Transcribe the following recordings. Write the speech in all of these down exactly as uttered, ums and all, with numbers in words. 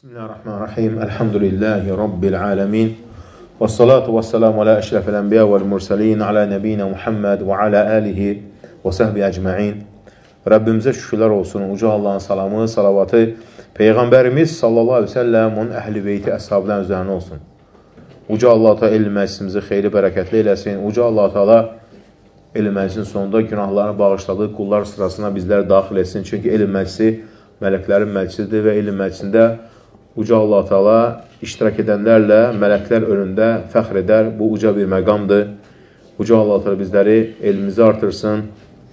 Bismillahirrahmanirrahim. Elhamdülillahi Rabbil alemin. Və salatu və selamu alə əşrəfəl ənbiya vəl mürsəlin, alə nəbiyinə Muhammed və alə əlihi və səhbi əcməin. Rəbbimizə şükürlər olsun. Uca Allahın salamı, salavatı Peyğəmbərimiz sallallahu aleyhi ve sellem, onun əhl-i beyti, əshabların üzərinə olsun. Uca Allah da elm məclisimizi xeyli bərəkətli eləsin. Uca Allah da elm məclisinin sonunda günahlarını bağışladığı qullar sırasına bizləri daxil etsin. Çünki elm məclisi mələklərin məclisidir və elm məclisində Uca Allah Teala iştirak edənlərlə mələklər önündə fəxr edər. Bu uca bir məqamdır. Uca Allah Teala bizləri elmimizi artırsın.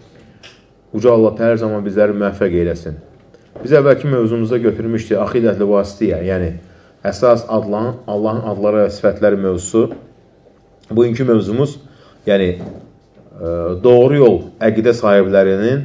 Uca Allah Teala hər zaman bizləri müvəffəq eyləsin. Biz əvvəlki mövzumuzda götürmüşdük Əqidətül Vasitiyyə, yəni əsas adlan, Allahın adları və sifətləri mövzusu. Bugünkü mövzumuz, yəni doğru yol əqidə sahiblərinin,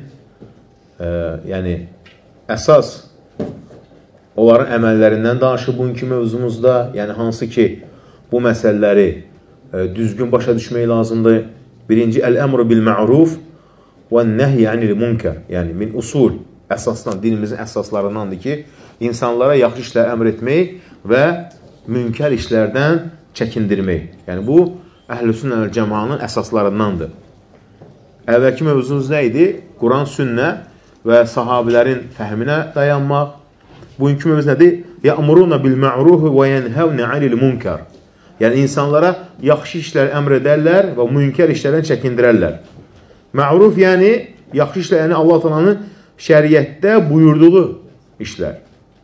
yəni əsas onların əməllərindən danışıb bugünkü mövzumuzda, yəni hansı ki, bu məsələləri e, düzgün başa düşmək lazımdır. Birinci, əl-əmru bil-ma'ruf və nəhy anil munkar, yəni min usul, əsasdan, dinimizin əsaslarındandır ki, insanlara yaxşı işlər əmr etmək və münkər işlərdən çəkindirmək. Yəni, bu, əhl-i-sünnə və cəmanın əsaslarındandır. Əvvəlki mövzumuz nə idi? Quran, sünnə və sahabilərin fəhminə dayanmaq. Bugünkü mövzu nədir? Ya'muruna bil-ma'ruf və yenhevne anil munkar. Yəni insanlara yaxşı işlər əmr edərlər və münkər işlərdən çəkindirərlər. Ma'ruf yəni yaxşı işlər, yəni Allah Taala'nın şəriətdə buyurduğu işlər.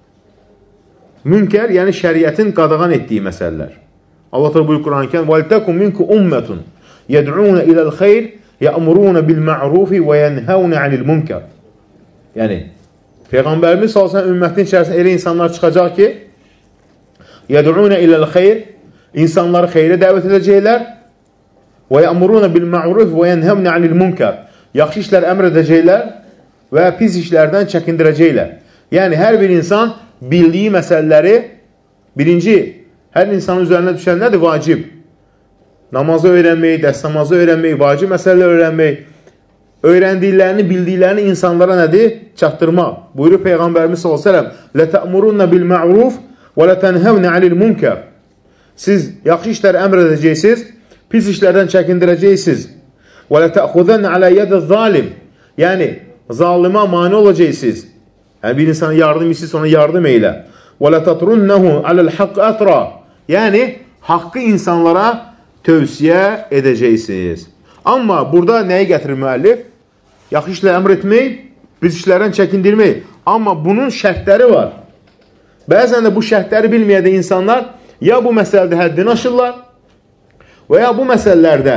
Münkər yəni şəriətin qadağan etdiyi məsələlər. Allah Taala buyurur Quran-Kərimdə: "Və litakum minkum ummetun yed'un ila'l-xeyr ya'muruna bil-ma'ruf və yenhevne anil munkar." Yəni Peyğəmbərimiz sallallahu əleyhi və səlləm ümmətinin içərisində elə insanlar çıxacaq ki, yəd'unə iləl-xeyr, insanları xeyrə dəvət edəcəklər və yəmuruna bil-ma'ruf və yenhevnə anil-munkar, yaxşı işlər əmr edəcəklər və pis işlərdən çəkindirəcəklər. Yəni, hər bir insan bildiyi məsələləri, birinci, hər insanın üzərinə düşən nədir? Vacib. Namazı öyrənmək, dəstəmazı öyrənmək, vacib məsələlər öyrənmək, öyrəndiklərini, bildiklərini insanlara nədir? Çatdırmaq. Buyurur Peyğəmbərimiz sallallahu əleyhi və səlləm: "Lətəmurunna bil-ma'ruf və lətənhevnə anil-munkar." Siz yaxşı işlər əmr edəcəksiniz, pis işlərdən çəkindirəcəksiniz. "Və lətəxuzənə alə yəd-zalim." Yəni zalimə mane olacaqsınız. Yəni bir insana yardım istəyirsə ona yardım elə. "Və lətətrunnehu aləl-haqq atra." Yəni haqqı insanlara tövsiyə edəcəksiniz. Amma burada nəyi gətirir müəllif? Yaxşı işlər əmr etmək, pis işlərdən çəkindirmək. Amma bunun şərtləri var. Bəzən də bu şərtləri bilməyədə insanlar ya bu məsələdə həddini aşırlar və ya bu məsələlərdə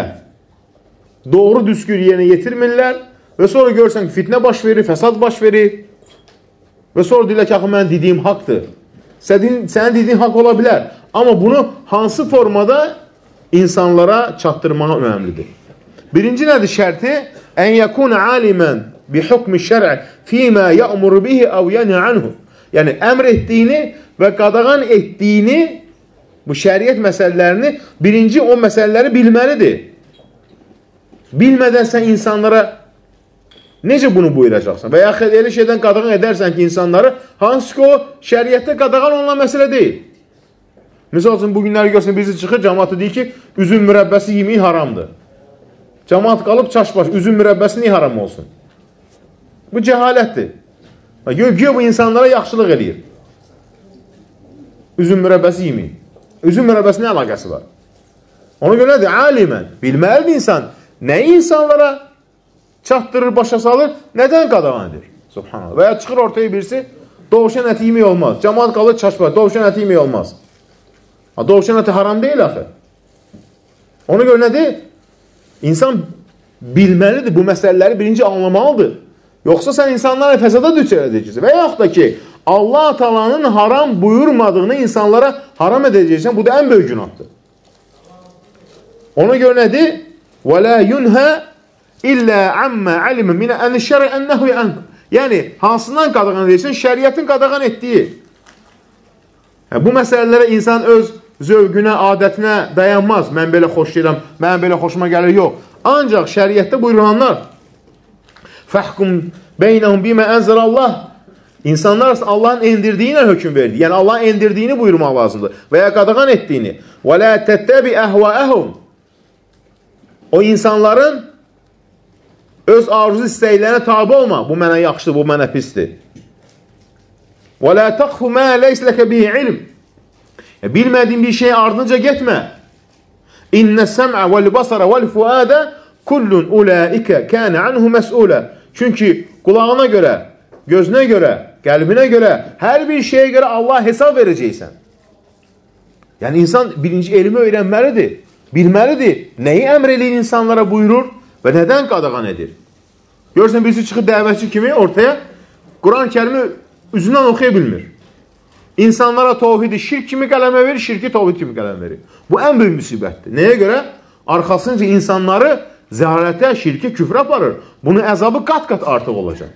doğru düzgün yerinə yetirmirlər və sonra görürsən ki, fitnə baş verir, fəsad baş verir və sonra deyirlər ki, axı, mən dediyim haqdır. Sənin, sənin dediyin haqq ola bilər. Amma bunu hansı formada insanlara çatdırmağa önəmlidir. Birinci nədir şərti? Ən yəkuna alimən bi hukmi şər'i fīmə ya'muru bihi əv yənə anhu. Yəni, əmr etdiyini və qadağan etdiyini, bu şəriət məsələlərini, birinci o məsələləri bilməlidir. Bilmədən sən insanlara necə bunu buyuracaqsan? Və yaxud elə şeydən qadağan edərsən ki, insanları, hansı ki o şəriətdə qadağan olunan məsələ deyil. Misal üçün, bu günləri görsün, birisi çıxır, cəmaatı deyir ki, üzüm mürəbbəsi yemək haramdır. Cəmaat qalıb çaş-baş, üzüm mürəbbəsi niyə haram olsun? Bu cəhalətdir. Gör bu insanlara yaxşılıq edir. Üzüm mürəbbəsi yemək. Üzüm mürəbbəsi nə əlaqəsi var? Ona görə nədir? Alimən, bilməlidir insan. Nəyi insanlara çatdırır, başa salır, nədən qadağan edir? Subhanallah. Və ya çıxır ortaya birisi, dovşan əti yemək olmaz. Cəmaat qalır çaş-baş, dovşan əti yemək olmaz. Dovşan əti haram deyil axı. Ona görə nədir? İnsan bilməlidir, bu məsələləri birinci anlamalıdır. Yoxsa sən insanlara fəsada düşər edəcəksən. Və yaxud da ki, Allah Taala'nın haram buyurmadığını insanlara haram edəcəksən, bu da ən böyük günahdır. Ona görə nədir? وَلَا يُنْهَا إِلَّا عَمَّا عَلِمَ مِنَ أَنِ الشَّرِ أَنَّهُ يَنْهُ. Yəni, hansından qadağan edəcəksən? Şəriətin qadağan etdiyi. Yəni, bu məsələlərə insan öz zövqünə, adətinə dayanmaz. Mən belə xoşlayıram, mən belə xoşuma gəlir, yox. Ancaq şəriətdə buyurulanlar fəhkum beynəhum bimə ənzəlallah, İnsanlar Allah'ın endirdiyinə hökm verdi. Yəni Allah'ın endirdiyini buyurmaq lazımdır. Və ya qadağan etdiyini. Və la təttəbi əhvəəhum. O insanların öz arzu istəklərinə tabi olma. Bu mənə yaxşıdır, bu mənə pisdir. Və la təxfu mə leysləkə bihi ilm. Bilmədiyin bir şey ardınca getmə. İnnə səm'ə vəl-basara vəl-fuədə kullun ulaikə kənə anhu məs'ulə. Çünki qulağına görə, gözünə görə, qəlbinə görə, hər bir şeyə görə Allah hesab verəcəksən. Yəni insan birinci elmi öyrənməlidir, bilməlidir. Nəyi əmr eləyir insanlara buyurur və nədən qadağan edir? Görürsən, birisi çıxıb dəvətçi kimi ortaya Quran-ı Kərimi üzündən oxuya bilmir. İnsanlara tovhidi şirk kimi qələmə verir, şirki tovhid kimi qələmə verir. Bu ən böyük müsibətdir. Nəyə görə? Arxasınca insanları zəlalətə, şirki, küfrə aparır. Bunun əzabı qat-qat artıq olacaq.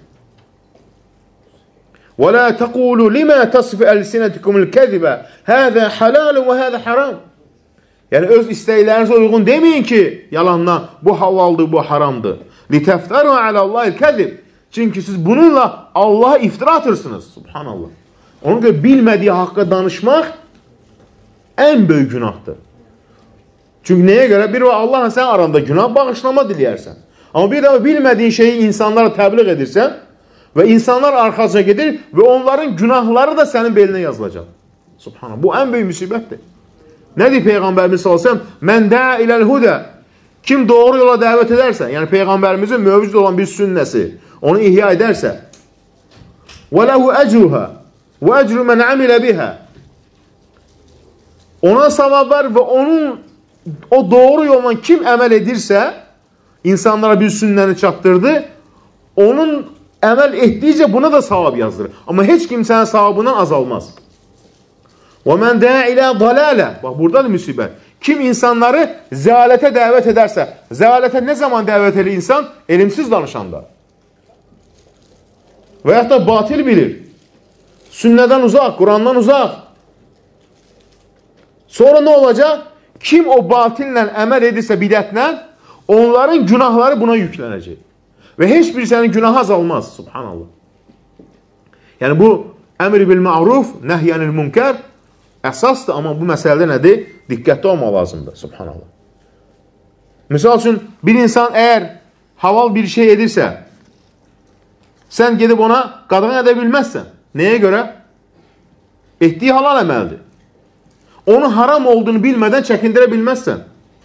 وَلَا تَقُولُوا لِمَا تَصِفِ أَلْسِنَتِكُمُ الْكَذِبَ هَذَا حَلَالٌ وَهَذَا حَرَامٌ. Yəni öz istəklərinizə uyğun deməyin ki, yalandan bu halaldır, bu haramdır. لِتَفْتَرُوا عَلَى اللّٰهِ الْكَذِبِ. Çünki siz bununla Allah'a iftira atırsınız. Subhanallah. Ona görə bilmədiyi haqqa danışmaq ən böyük günahdır. Çünki nəyə görə? Bir və Allahla sən aranda günah bağışlama diləyərsən. Amma bir də bilmədiyin şeyi insanlara təbliğ edirsən və insanlar arxasına gedir və onların günahları da sənin belinə yazılacaq. Subhanallah. Bu ən böyük müsibətdir. Nə deyir Peyğəmbərimiz sallallahu əleyhi və səlləm? Mən də iləl hudə. Kim doğru yola dəvət edərsə, yəni Peyğəmbərimizin mövcud olan bir sünnəsi, onu ihya edərsə, və ləhu əcruhə və əcru mən əmilə bihə. Ona savab var və onun o doğru yolla kim əməl edirsə, insanlara bir sünnəni çatdırdı, onun əməl etdikcə buna da savab yazdırır. Amma heç kim sənin savabından azalmaz. وَمَنْ دَا إِلَى ضَلَالَ. Bax, burada da müsibət. Kim insanları zəalətə dəvət edərsə, zəalətə nə zaman dəvət edir insan? Elimsiz danışanda. Və yaxud da batil bilir. Sünnədən uzaq, Qurandan uzaq. Sonra nə olacaq? Kim o batillə əməl edirsə bidətlə, onların günahları buna yüklənəcək. Və heç bir sənin günahı azalmaz. Subhanallah. Yəni bu əmr bil ma'ruf, nəhyənil münkər əsasdır, amma bu məsələdə nədir? Diqqətli olmaq lazımdır. Subhanallah. Misal üçün, bir insan əgər halal bir şey edirsə, sən gedib ona qadağan edə bilməzsən. Nəyə görə? Etdiyi halal əməldir. Onun haram olduğunu bilmədən çəkindirə bilməzsən.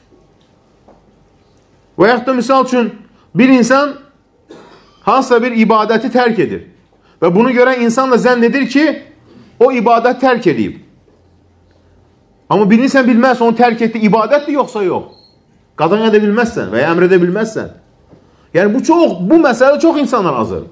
Və yaxud da misal üçün, bir insan hansısa bir ibadəti tərk edir. Və bunu görən insan da zənn edir ki, o ibadət tərk edib. Amma birini sən bilməzsən, onu tərk etdi, ibadətdir yoxsa yox. Qadağan edə bilməzsən və ya əmr edə bilməzsən. Yəni bu çox, bu məsələdə çox insanlar azır.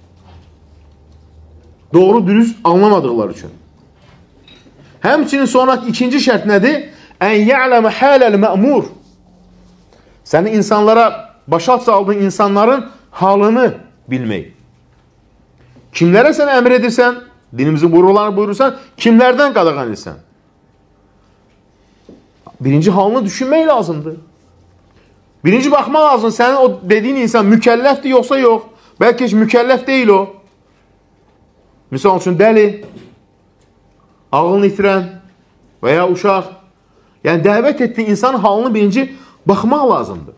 Doğru dürüst anlamadıqları üçün. Həmçinin sonraki ikinci şərt nədir? Ən ya'ləmə haləl mə'mur. Sənin insanlara, başa çaldığın insanların halını bilmək. Kimlərə sən əmr edirsən, dinimizin buyruqlarını buyurursan, kimlərdən qadağan edirsən? Birinci halını düşünmək lazımdır. Birinci baxmaq lazım, sənin o dediyin insan mükəlləfdir yoxsa yox. Bəlkə heç mükəlləf deyil o. Misal üçün dəli, ağılını itirən və ya uşaq. Yəni dəvət etdiyi insanın halını birinci baxmaq lazımdır.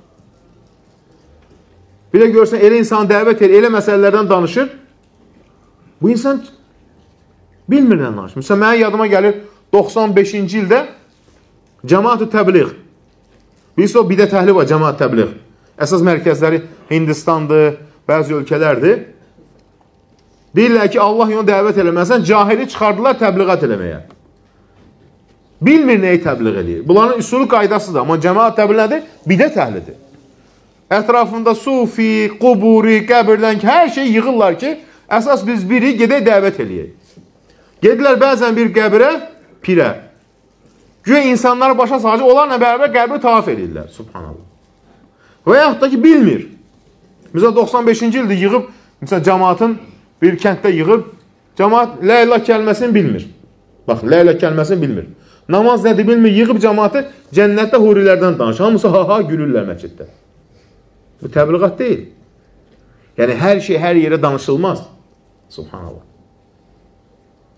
Bir də görsən, elə insanı dəvət edir, elə məsələlərdən danışır. Bu insan bilmir nə danışır. Məsələn, mənə yadıma gəlir doxsan beşinci ildə Cəmaat-ı Təbliğ. Birisi o bidət əhli var, Cəmaat-ı Təbliğ. Əsas mərkəzləri Hindistandır, bəzi ölkələrdir. Deyirlər ki, Allah yolu dəvət eləməsən, cahili çıxardılar təbliğat eləməyə. Bilmir nəyi təbliğ eləyir. Bunların üsulu qaydasıdır, amma Cəmaat-ı Təbliğ nədir? Bidət əhlidir. Ətrafında sufi, quburi, qəbirdən ki, hər şey yığırlar ki, əsas biz biri gedək dəvət eləyək. Gedilər bəzən bir qəbirə, pirə. Güya insanları başa salacaq, onlarla bərabər qəbri tavaf edirlər. Subhanallah. Və yaxud da ki, bilmir. Məsələn, doxsan beşinci ildə yığıb, məsələn, cəmaatın bir kənddə yığıb, cəmaat la ilah kəlməsini bilmir. Bax, la ilah kəlməsini bilmir. Namaz nədir bilmir, yığıb cəmaatı cənnətdə hurilərdən danışır. Hamısı ha-ha gülürlər məsciddə. Bu təbliğat deyil. Yəni, hər şey hər yerə danışılmaz. Subhanallah.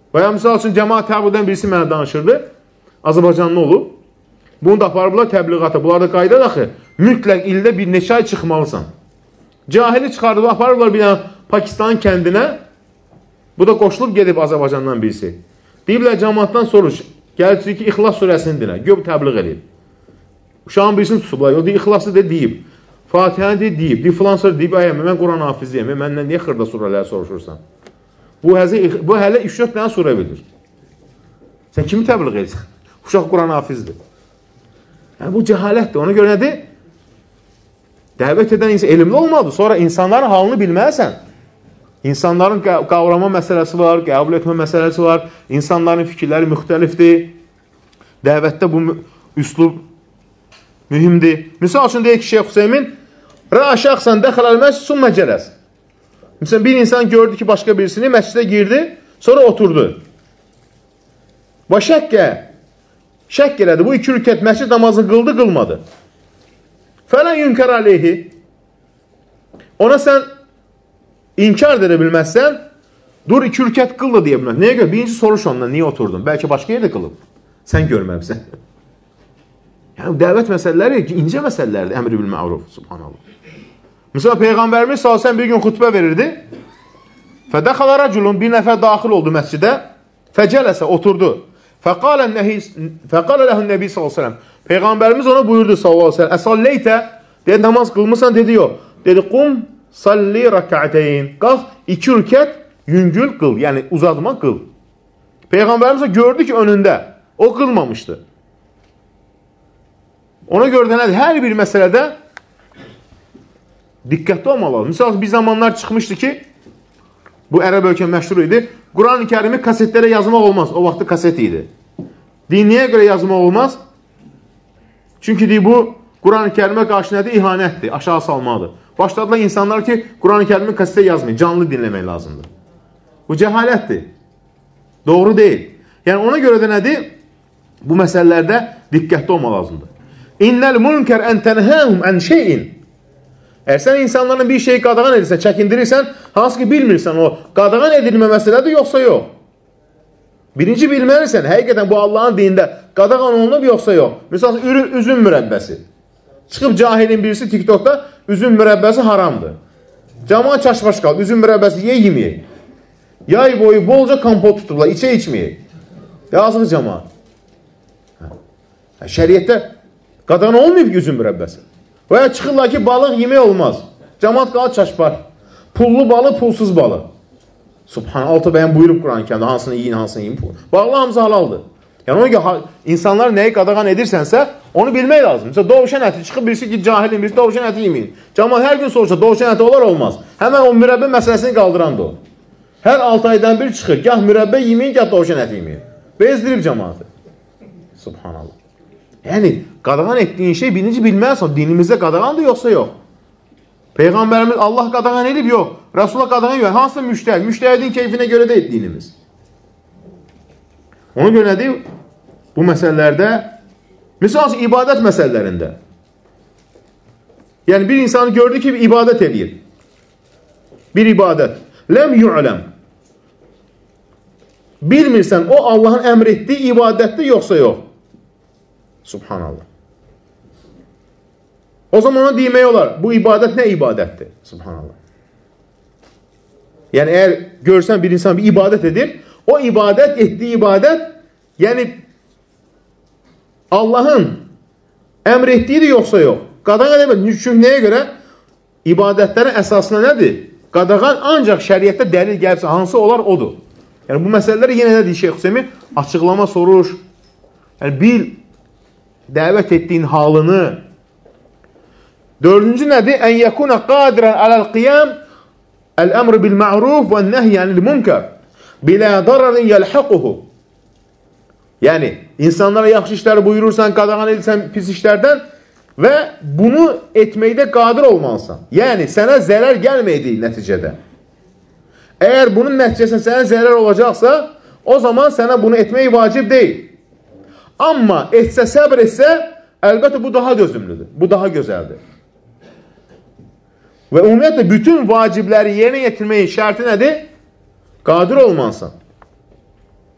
Və ya misal üçün, cəmaat təbliğdən birisi mənə danışırdı, Azərbaycanlı olub, bunu da aparıblar təbliğata, bunlar da qayda daxı, mütləq ildə bir neçə ay çıxmalısan. Cahili çıxardıblar, aparıblar bir Pakistanın kəndinə, bu da qoşulub gedib Azərbaycandan birisi. Deyiblər, cəmaatdan soruş, gəlir ki, İxlas surəsini dinə, göb təbliğ edib. Uşağın birisini tutublar, o deyib, İxlaslı de deyib, Fatihəni de deyib, deyib, filan sonra deyib, ayəm, mən Quran hafizliyəm, məndən niyə xırda surələri soruşursan? Bu, həzi, bu hələ üç dörd dənə surə bilir. Sən kimi təbliğ edirsən? Uşaq Quran hafizdir. Yəni, bu cəhalətdir. Ona görə nədir? Dəvət edən insan elmli olmalıdır. Sonra insanların halını bilməlisən. İnsanların qavrama məsələsi var, qəbul etmə məsələsi var. İnsanların fikirləri müxtəlifdir. Dəvətdə bu üslub mühümdir. Misal üçün deyək ki, Şeyx Hüseymin Rə şəxsən dəxələl məscid sümmə cələs. Məsələn, bir insan gördü ki, başqa birisini məscidə girdi, sonra oturdu. Və şəkkə, şəkk elədi. Bu iki rükət məscid namazını qıldı, qılmadı. Fələn yünkər aleyhi. Ona sən inkar edə bilməzsən, dur iki rükət qıldı deyə bilməz. Nəyə görə? Birinci soruş ondan, niyə oturdun? Bəlkə başqa yerdə qılıb. Sən görməmsən. Yəni, dəvət məsələləri incə məsələlərdir. Əmri bil ma'ruf. Subhanallah. Məsələn, Peyğəmbərimiz sallallahu əleyhi və səlləm bir gün xutbə verirdi. Fədəxələ rəculun, bir nəfər daxil oldu məscidə. Fəcələsə, oturdu. Fəqalə ləhun nəbi sallallahu əleyhi və səlləm. Peyğəmbərimiz ona buyurdu sallallahu əleyhi və səlləm. Əsalleytə, dedi, namaz qılmısan, dedi, yox. Dedi, qum salli rəkə'teyn. Qalx, iki rükət yüngül qıl, yəni uzatma qıl. Peyğəmbərimiz gördü ki, önündə. O qılmamışdı. Ona görə də nədir? Hər bir məsələdə diqqətli olmalı. Misal, bir zamanlar çıxmışdı ki, bu ərəb ölkə məşhur idi. Quran-ı Kərimi kasetlərə yazmaq olmaz. O vaxtı kaset idi. Diniyə görə yazmaq olmaz. Çünki deyir, bu Quran-ı Kərimə qarşı nədir? İhanətdir, aşağı salmalıdır. Başladılar insanlar ki, Quran-ı Kərimi kasetə yazmayın, canlı dinləmək lazımdır. Bu cəhalətdir. Doğru deyil. Yəni, ona görə də nədir? Bu məsələlərdə diqqətli olmaq lazımdır. İnnəl münkər ən tənhəhum ən şeyin. Əgər sən insanların bir şeyi qadağan edirsən, çəkindirirsən, hansı ki bilmirsən o qadağan edilmə məsələdir, yoxsa yox. Birinci bilməlisən, həqiqətən bu Allahın dinində qadağan olunub, yoxsa yox. Misal, üzüm mürəbbəsi. Çıxıb cahilin birisi TikTokda üzüm mürəbbəsi haramdır. Cəmaat çaşbaş qaldı, üzüm mürəbbəsi ye, yeməyək. Yay boyu bolca kompot tuturlar, içə içməyək. Yazıq cəmaat. Şəriətdə qadağan olmayıb ki, üzüm mürəbbəsi. Və ya çıxırlar ki, balıq yemək olmaz. Cəmaat qalır çaşbar. Pullu balı, pulsuz balı. Subhan, altı bəyən buyurub Quran-ı Kərimdə, hansını yiyin, hansını yiyin. Bağlı hamısı halaldır. Yəni, ona görə insanlar nəyi qadağan edirsənsə, onu bilmək lazım. Mesela dovşan əti çıxıb birisi ki, cahilin birisi dovşan əti yeməyin. Cəmaat hər gün soruşsa, dovşan əti olar olmaz. Həmən o mürəbbə məsələsini qaldırandı o. Hər altı aydan bir çıxır, gah mürəbbə yeməyin, gah dovşan əti yeməyin. Bezdirib cəmaatı. Subhanallah. Yəni, qadağan etdiyin şey birinci bilməlisən, dinimizdə qadağandır, yoxsa yox. Peyğəmbərimiz Allah qadağan edib, yox. Rasulullah qadağan yox. Hansı müştəhid? Müştəhidin keyfinə görə deyil dinimiz. Ona görə nədir? Bu məsələlərdə, misal ibadət məsələlərində. Yəni, bir insanı gördü ki, ibadət edir. Bir ibadət. Ləm yu'ləm. Bilmirsən, o Allahın əmr etdiyi ibadətdir, yoxsa yox. Subhanallah. O zaman ona demək olar, bu ibadət nə ibadətdir? Subhanallah. Yəni, əgər görsən bir insan bir ibadət edir, o ibadət, etdiyi ibadət, yəni Allahın əmr etdiyidir, yoxsa yox. Qadağan edəməz. Çünki nəyə görə? İbadətlərin əsasına nədir? Qadağan ancaq şəriətdə dəlil gəlirsə, hansı olar, odur. Yəni, bu məsələləri yenə nə deyir Şeyx Hüseymin? Açıqlama soruş. Yəni, bil, dəvət etdiyin halını. Dördüncü nədir? Ən yəkuna qadirən aləl-qiyam əl-əmr bil-ma'ruf və nəhyənil münkər bilə dararin yəlhəquhu. Yəni, insanlara yaxşı işləri buyurursan, qadağan edirsən pis işlərdən və bunu etməkdə qadir olmalısan. Yəni, sənə zərər gəlməyəcək nəticədə. Əgər bunun nəticəsində sənə zərər olacaqsa, o zaman sənə bunu etmək vacib deyil. Amma etsə, səbr etsə, əlbəttə bu daha dözümlüdür, bu daha gözəldir. Və ümumiyyətlə, bütün vacibləri yerinə yetirməyin şərti nədir? Qadir olmalısan.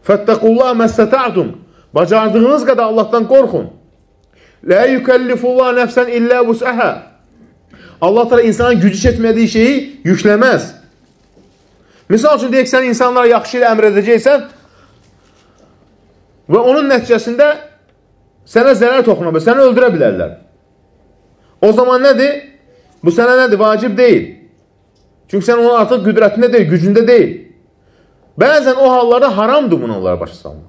Fəttəqullah məstəta'tum. Bacardığınız qədər Allahdan qorxun. Lə yükəllifullah nəfsən illə vus'əhə. Allah təala insana gücü çetmədiyi şeyi yükləməz. Misal üçün deyək, sən insanlara yaxşı ilə əmr edəcəksən və onun nəticəsində sənə zərər toxuna bilər, səni öldürə bilərlər. O zaman nədir? Bu sənə nədir? Vacib deyil. Çünki sən onun artıq qüdrətində deyil, gücündə deyil. Bəzən o hallarda haramdır bunu onlara başa salmaq.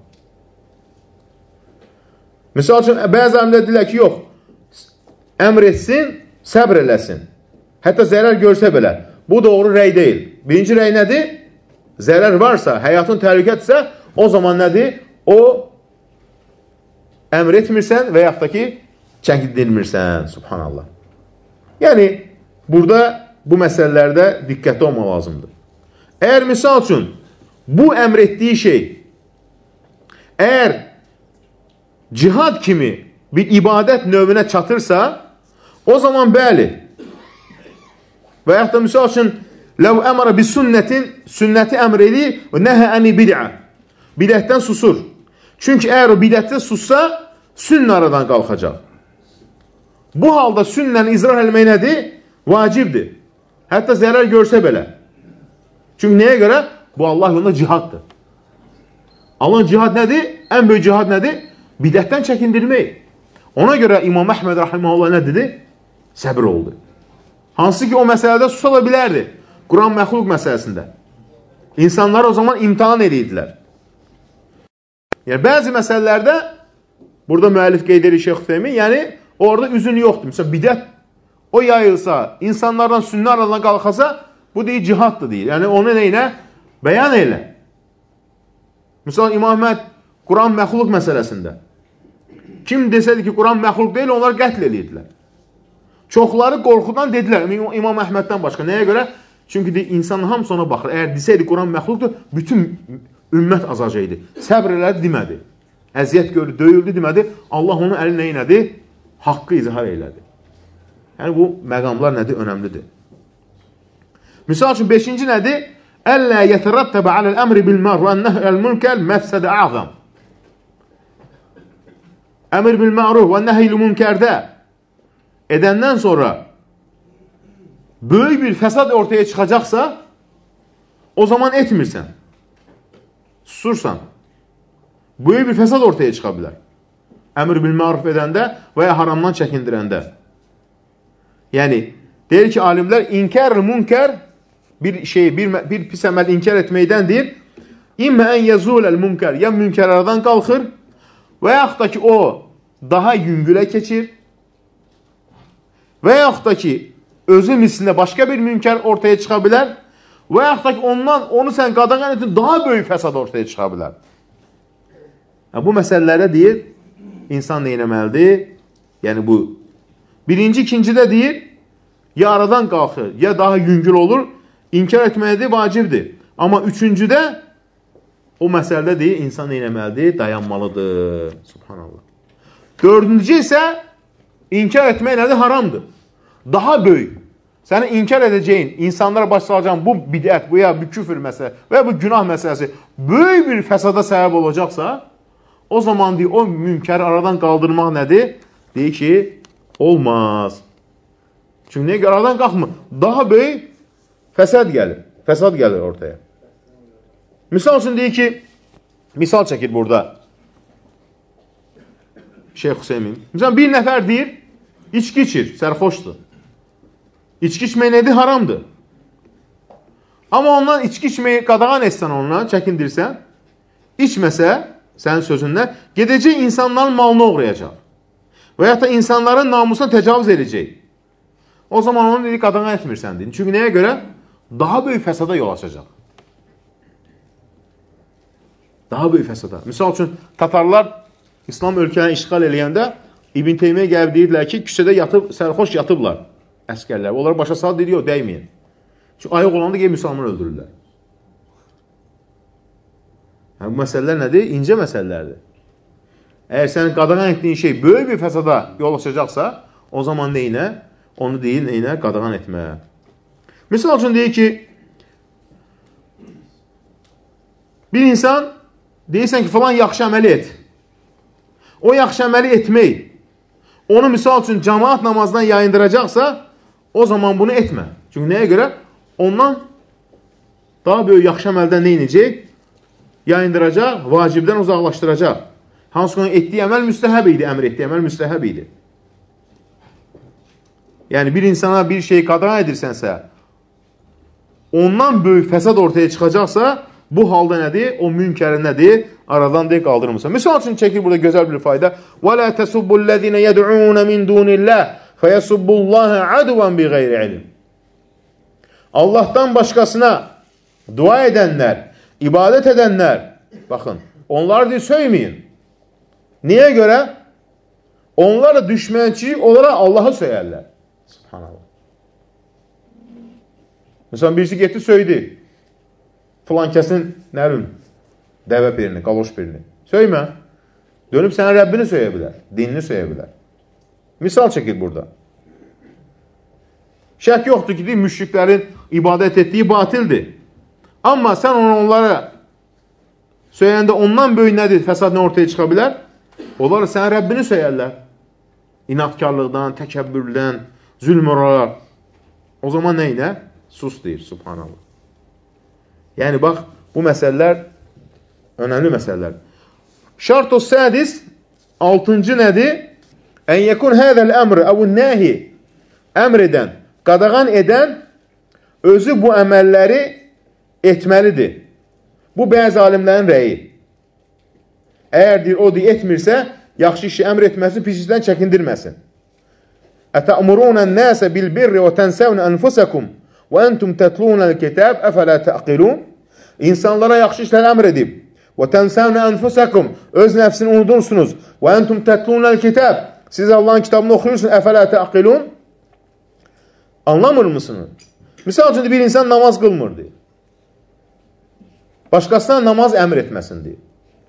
Misal üçün, bəzi əmrlər deyilər ki, yox, əmr etsin, səbr eləsin. Hətta zərər görsə belə. Bu doğru rəy deyil. Birinci rəy nədir? Zərər varsa, həyatın təhlükətsə, o zaman nədir? O, əmr etmirsən və yaxud da ki, çəkindirmirsən. Subhanallah. Yəni, burada bu məsələlərdə diqqətli olmaq lazımdır. Əgər misal üçün, bu əmr etdiyi şey, əgər cihad kimi bir ibadət növünə çatırsa, o zaman bəli. Və yaxud da misal üçün, ləv əmara bi sünnətin, sünnəti əmr edir və nəhə əni bid'ə. Bidətdən susur. Çünki əgər o bidətdə sussa, sünnə aradan qalxacaq. Bu halda sünnəni izrar eləmək nədir? Vacibdir. Hətta zərər görsə belə. Çünki nəyə görə? Bu Allah yolunda cihaddır. Allahın cihad nədir? Ən böyük cihad nədir? Bidətdən çəkindirmək. Ona görə İmam Əhməd rahimehullah nə dedi? Səbir oldu. Hansı ki o məsələdə susa da bilərdi. Quran məxluq məsələsində. İnsanlar o zaman imtihan edirdilər. Yəni bəzi məsələlərdə burada müəllif qeyd edir Şeyx Ütheymin, yəni orada üzün yoxdur. Məsələn, bidət o yayılsa, insanlardan sünnə aradan qalxasa, bu deyir cihaddır deyir. Yəni onu neynə? Bəyan elə. Məsələn, İmam Əhməd Quran məxluq məsələsində. Kim desədi ki, Quran məxluq deyil, onlar qətl edirdilər. Çoxları qorxudan dedilər, İmam Əhməddən başqa. Nəyə görə? Çünki deyir, insanın hamısı ona baxır. Əgər desəydi Quran məxluqdur, bütün ümmət azacaqdı. Səbr elədi, demədi. Əziyyət gördü, döyüldü, demədi. Allah onun əli neynədi? Haqqı izhar elədi. Yəni, bu məqamlar nədir? Önəmlidir. Misal üçün, beşinci nədir? Əllə yətərəttəbə aləl əmri bilmər və ənəhəl münkəl məfsədə əzəm. Əmr bilməruf və nəhəl münkərdə edəndən sonra böyük bir fəsad ortaya çıxacaqsa, o zaman etmirsən. Susursan. Böyük bir fəsad ortaya çıxa bilər. Əmr bilməruf edəndə və ya haramdan çəkindirəndə. Yəni, deyir ki, alimlər, inkar-ı münkər bir şey, bir, bir pis əməl inkar etməkdəndir. İmmə ən yəzuləl münkər, ya münkər aradan qalxır və yaxud da ki, o daha yüngülə keçir və yaxud da ki, özü mislində başqa bir münkər ortaya çıxa bilər və yaxud da ki, ondan, onu sən qadağan etin, daha böyük fəsad ortaya çıxa bilər. Yəni, bu məsələlərə deyir, insan neynəməlidir? Yəni, bu birinci, ikincidə deyir, ya aradan qalxır, ya daha yüngül olur, inkar etməlidir, vacibdir. Amma üçüncüdə, o məsələdə deyir, insan neynəməlidir? Dayanmalıdır. Subhanallah. Dördüncü isə, inkar etmək nədir? Haramdır. Daha böyük. Səni inkar edəcəyin, insanlara baş salacağın bu bidət, bu ya bu küfür məsələ və ya bu günah məsələsi böyük bir fəsada səbəb olacaqsa, o zaman deyir, o münkəri aradan qaldırmaq nədir? Deyir ki, olmaz. Çünki nəyə görə aradan qalxmır? Daha böyük fəsad gəlir. Fəsad gəlir ortaya. Misal üçün deyir ki, misal çəkir burada Şeyx Hüseymin. Misal bir nəfər deyir, içki içir, sərxoşdur. İçki içmək nədir? Haramdır. Amma ondan içki içməyi qadağan etsən ondan, çəkindirsən, içməsə, sənin sözündən, gedəcək insanların malını uğrayacaq. Və ya da insanların namusuna təcavüz edəcək. O zaman onu dedik, qadağan etmirsən deyin. Çünki nəyə görə? Daha böyük fəsada yol açacaq. Daha böyük fəsada. Misal üçün, Tatarlar İslam ölkələrini işğal eləyəndə İbn Teymiyyə gəlib deyirdilər ki, küçədə yatıb, sərxoş yatıblar əskərlər. Onlar başa sal deyir, yox, dəyməyin. Çünki ayıq olanda gəlib müsəlmanı öldürürlər. Yəni, bu məsələlər nədir? İncə məsələlərdir. Əgər sənin qadağan etdiyin şey böyük bir fəsada yol açacaqsa, o zaman neynə? Onu deyil, neynə? Qadağan etmə. Misal üçün deyir ki, bir insan deyirsən ki, falan yaxşı əməli et. O yaxşı əməli etmək, onu misal üçün cemaat namazdan yayındıracaqsa, o zaman bunu etmə. Çünki nəyə görə? Ondan daha böyük yaxşı əməldən nə inəcək? Yayındıracaq, vacibdən uzaqlaşdıracaq. Hansı ki, etdiyi əməl müstəhəb idi, əmr etdiyi əməl müstəhəb idi. Yəni, bir insana bir şey qadağan edirsənsə, ondan böyük fəsad ortaya çıxacaqsa, bu halda nədir? O münkəri nədir? Aradan deyək qaldırmırsan. Misal üçün çəkir burada gözəl bir fayda. وَلَا تَسُبُّ الَّذِينَ يَدْعُونَ مِنْ دُونِ اللّٰهِ فَيَسُبُّ اللّٰهَ عَدُوًا بِغَيْرِ عِلِمٍ. Allahdan başqasına dua edənlər, ibadət edənlər, baxın, onları deyir, söyməyin. Niyə görə? Onlar da düşmənçi olaraq Allahı söyərlər. Subhanallah. Mesela birisi getdi, söydü. Filan kəsin, nə bilim, dəvə birini, qaloş birini. Söymə. Dönüb sənə Rəbbini söyə bilər, dinini söyə bilər. Misal çəkir burada. Şək yoxdur ki, müşriklərin ibadət etdiyi batildir. Amma sən onu onlara söyəndə ondan böyük nədir, fəsad nə ortaya çıxa bilər? Onlar sənə Rəbbini söyərlər. İnatkarlıqdan, təkəbbürdən, zülm olaraq. O zaman nə ilə? Sus deyir, subhanallah. Yəni, bax, bu məsələlər önəmli məsələlər. Şart-o sədis, altıncı nədir? Ən yəkun hədəl əmr, əvun nəhi, əmr edən, qadağan edən, özü bu əməlləri etməlidir. Bu, bəzi alimlərin rəyi. Əgər deyir, o deyir, etmirsə, yaxşı işi əmr etməsin, pis işdən çəkindirməsin. Ətə'murunən nəsə bil-birri və tənsəvnə ənfusəkum və əntum tətlunəl kitab, əfələ təqilun. İnsanlara yaxşı işlər əmr edib. Və tənsəvnə ənfusəkum, öz nəfsini unudursunuz. Və əntum tətlunəl kitab, siz Allahın kitabını oxuyursunuz, əfələ təqilun. Anlamır mısınız? Misal üçün bir insan namaz qılmır, deyir. Başqasına namaz əmr etməsin, deyir.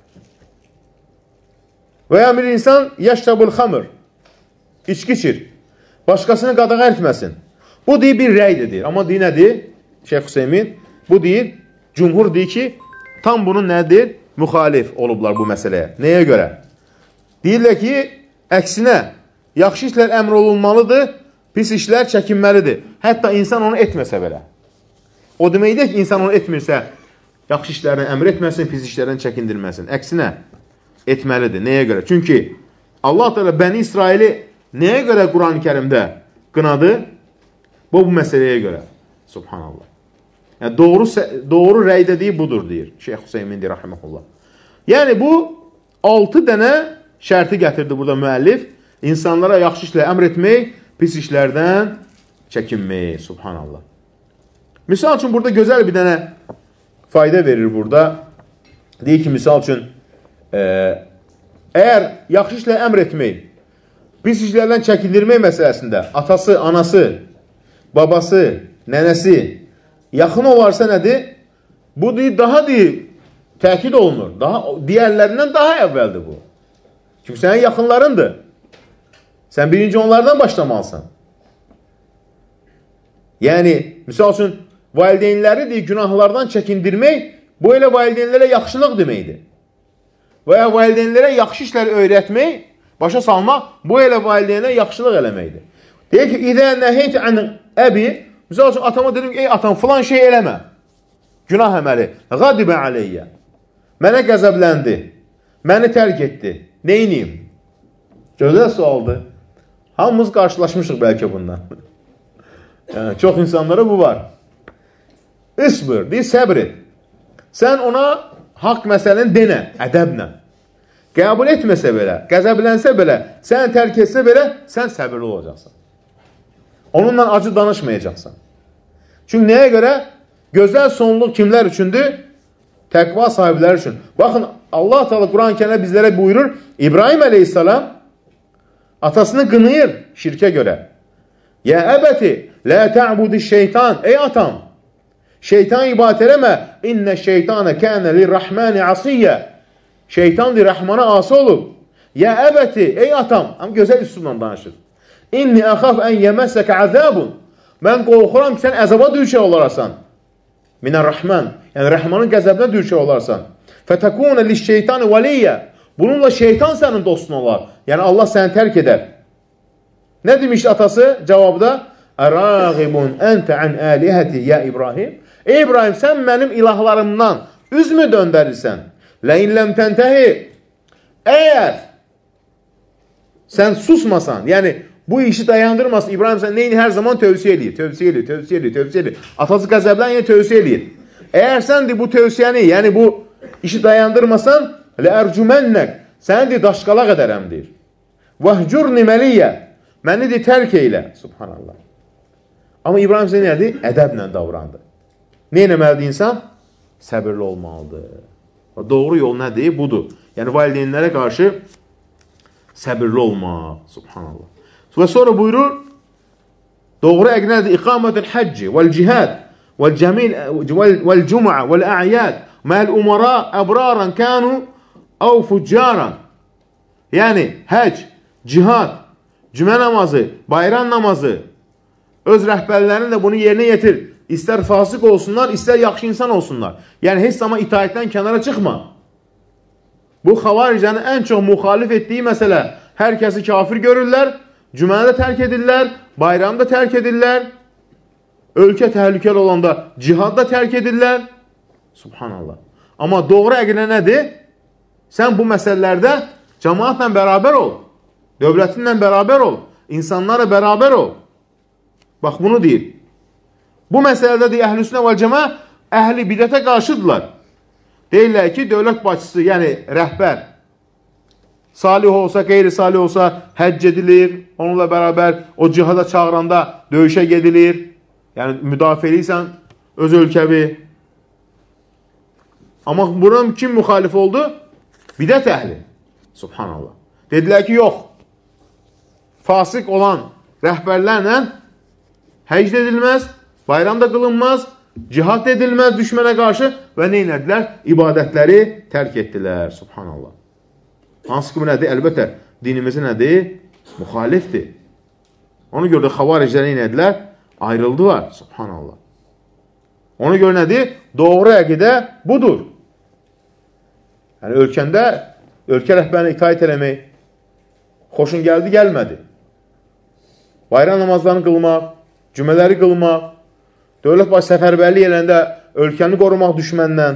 Və ya bir insan yəşrəbul xamr, içki içir. Başqasını qadağan etməsin. Bu deyir, bir rəydir, deyir. Amma deyir, nədir? Şeyx Hüseymin, bu deyir, cümhur deyir ki, tam bunun nədir? Müxalif olublar bu məsələyə. Nəyə görə? Deyirlər ki, əksinə, yaxşı işlər əmr olunmalıdır, pis işlər çəkinməlidir. Hətta insan onu etməsə belə. O deməkdir ki, insan onu etmirsə, yaxşı işlərdən əmr etməsin, pis işlərdən çəkindirməsin. Əksinə, etməlidir. Nəyə görə? Çünki Allah Teala Bəni İsraili nəyə görə Quran-ı Kərimdə qınadı? Bu, bu məsələyə görə. Subhanallah. Yəni, doğru, doğru rəy dediyi budur, deyir Şeyx Hüseymin deyir, rahiməhullah. Yəni, bu altı dənə şərti gətirdi burada müəllif. İnsanlara yaxşı işlə əmr etmək, pis işlərdən çəkinmək. Subhanallah. Misal üçün, burada gözəl bir dənə fayda verir burada. Deyir ki, misal üçün, e, əgər yaxşı işlə əmr etmək, pis işlərdən çəkindirmək məsələsində atası, anası, babası, nənəsi yaxın olarsa nədir? Bu deyir, daha deyir, təkid olunur. Daha, digərlərindən daha əvvəldir bu. Çünki sənin yaxınlarındır. Sən birinci onlardan başlamalısan. Yəni, misal üçün, valideynləri deyir, günahlardan çəkindirmək, bu elə valideynlərə yaxşılıq deməkdir. Və ya valideynlərə yaxşı işlər öyrətmək, başa salmaq, bu elə valideynə yaxşılıq eləməkdir. Deyir ki, İdə nəheyt ən əbi, misal üçün, atama dedim ki, ey atam, filan şey eləmə. Günah əməli. Qadibə aleyyə. Mənə qəzəbləndi. Məni tərk etdi. Neyniyim? Gözəl sualdır. Hamımız qarşılaşmışıq bəlkə bundan. Yəni, çox insanlara bu var. İsbir, deyir, səbr et. Sən ona haqq məsələni denə, ədəblə. Qəbul etməsə belə, qəzəblənsə belə, sən tərk etsə belə, sən səbirli olacaqsan. Onunla acı danışmayacaqsan. Çünki nəyə görə? Gözəl sonluq kimlər üçündür? Təqva sahibləri üçün. Baxın, Allah Teala Quran-ı Kərimdə bizlərə buyurur, İbrahim əleyhissalam atasını qınıyır şirkə görə. Yə əbəti, lə tə'budi şeytan, ey atam, şeytan ibadət eləmə, innə şeytanə kənə lirrahməni asiyyə. Şeytandır, rəhmana ası olub. Yə əbəti, ey atam, amma gözəl üslubla danışır. İnni əxaf ən yeməssəkə əzəbun. Mən qorxuram ki, sən əzaba düşə olarsan. Minər rəhmən, yəni rəhmanın qəzəbinə düşə olarsan. Fətəkuna liş-şeytani valiyyə. Bununla şeytan sənin dostun olar. Yəni Allah səni tərk edər. Nə demiş atası cavabda? Ərağibun əntə ən əlihəti ya İbrahim. Ey İbrahim, sən mənim ilahlarımdan üzmü döndərirsən? Ləin ləm təntəhi. Əgər sən susmasan, yəni bu işi dayandırmasın, İbrahim sən neyini hər zaman tövsiyə edir, tövsiyə edir, tövsiyə edir, tövsiyə edir. Atası qəzəblən yine tövsiyə edir. Əgər sən de bu tövsiyəni, yəni bu işi dayandırmasan, ləərcümənnək, səni de daşqalaq edərəm, deyir. Vəhcurni məliyyə, məni de tərk eylə, subhanallah. Amma İbrahim sən nədir? Ədəblə davrandı. Ne eləməlidir insan? Səbirli olmalıdır. Doğru yol nədir? Budur. Yəni valideynlərə qarşı səbirli olmaq, subhanallah. Və sonra buyurur, doğru əqid nədir? İqamətül həcci, vəl-cihad, vəl-cum'a, vəl-ə'yad, məl-umara, əbraran kənu, əv fuccaran. Yəni, həc, cihad, cümə namazı, bayram namazı, öz rəhbərlərin də bunu yerinə yetir. İstər fasıq olsunlar, istər yaxşı insan olsunlar. Yəni, heç zaman itaətdən kənara çıxma. Bu, xavariclərin ən çox müxalif etdiyi məsələ, hər kəsi kafir görürlər, cüməni də tərk edirlər, bayramı da tərk edirlər, ölkə təhlükəli olanda cihad da tərk edirlər. Subhanallah. Amma doğru əqlə nədir? Sən bu məsələlərdə cəmaatla bərabər ol, dövlətinlə bərabər ol, insanlarla bərabər ol. Bax, bunu deyir. Bu məsələdə deyir, əhl-i sünnə vəl cəma əhli bidətə qarşıdırlar. Deyirlər ki, dövlət başçısı, yəni rəhbər, salih olsa, qeyri-salih olsa həcc edilir, onunla bərabər o cihada çağıranda döyüşə gedilir. Yəni, müdafiə edirsən öz ölkəvi. Amma bunun kim müxalif oldu? Bidət əhli. Subhanallah. Dedilər ki, yox. Fasıq olan rəhbərlərlə həcc edilməz, bayram da qılınmaz, cihad edilməz düşmənə qarşı və nə inədilər? İbadətləri tərk etdilər. Subhanallah. Hansı ki, bu nədir? Əlbəttə, dinimizi nədir? Müxalifdir. Ona görə də xavaricləri inədilər? Ayrıldılar. Subhanallah. Ona görə nədir? Doğru əqidə budur. Yəni, ölkəndə, ölkə rəhbərinə itaət eləmək, xoşun gəldi, gəlmədi. Bayram namazlarını qılmaq, cümələri qılmaq, dövlət başı səfərbərlik eləndə ölkəni qorumaq düşməndən.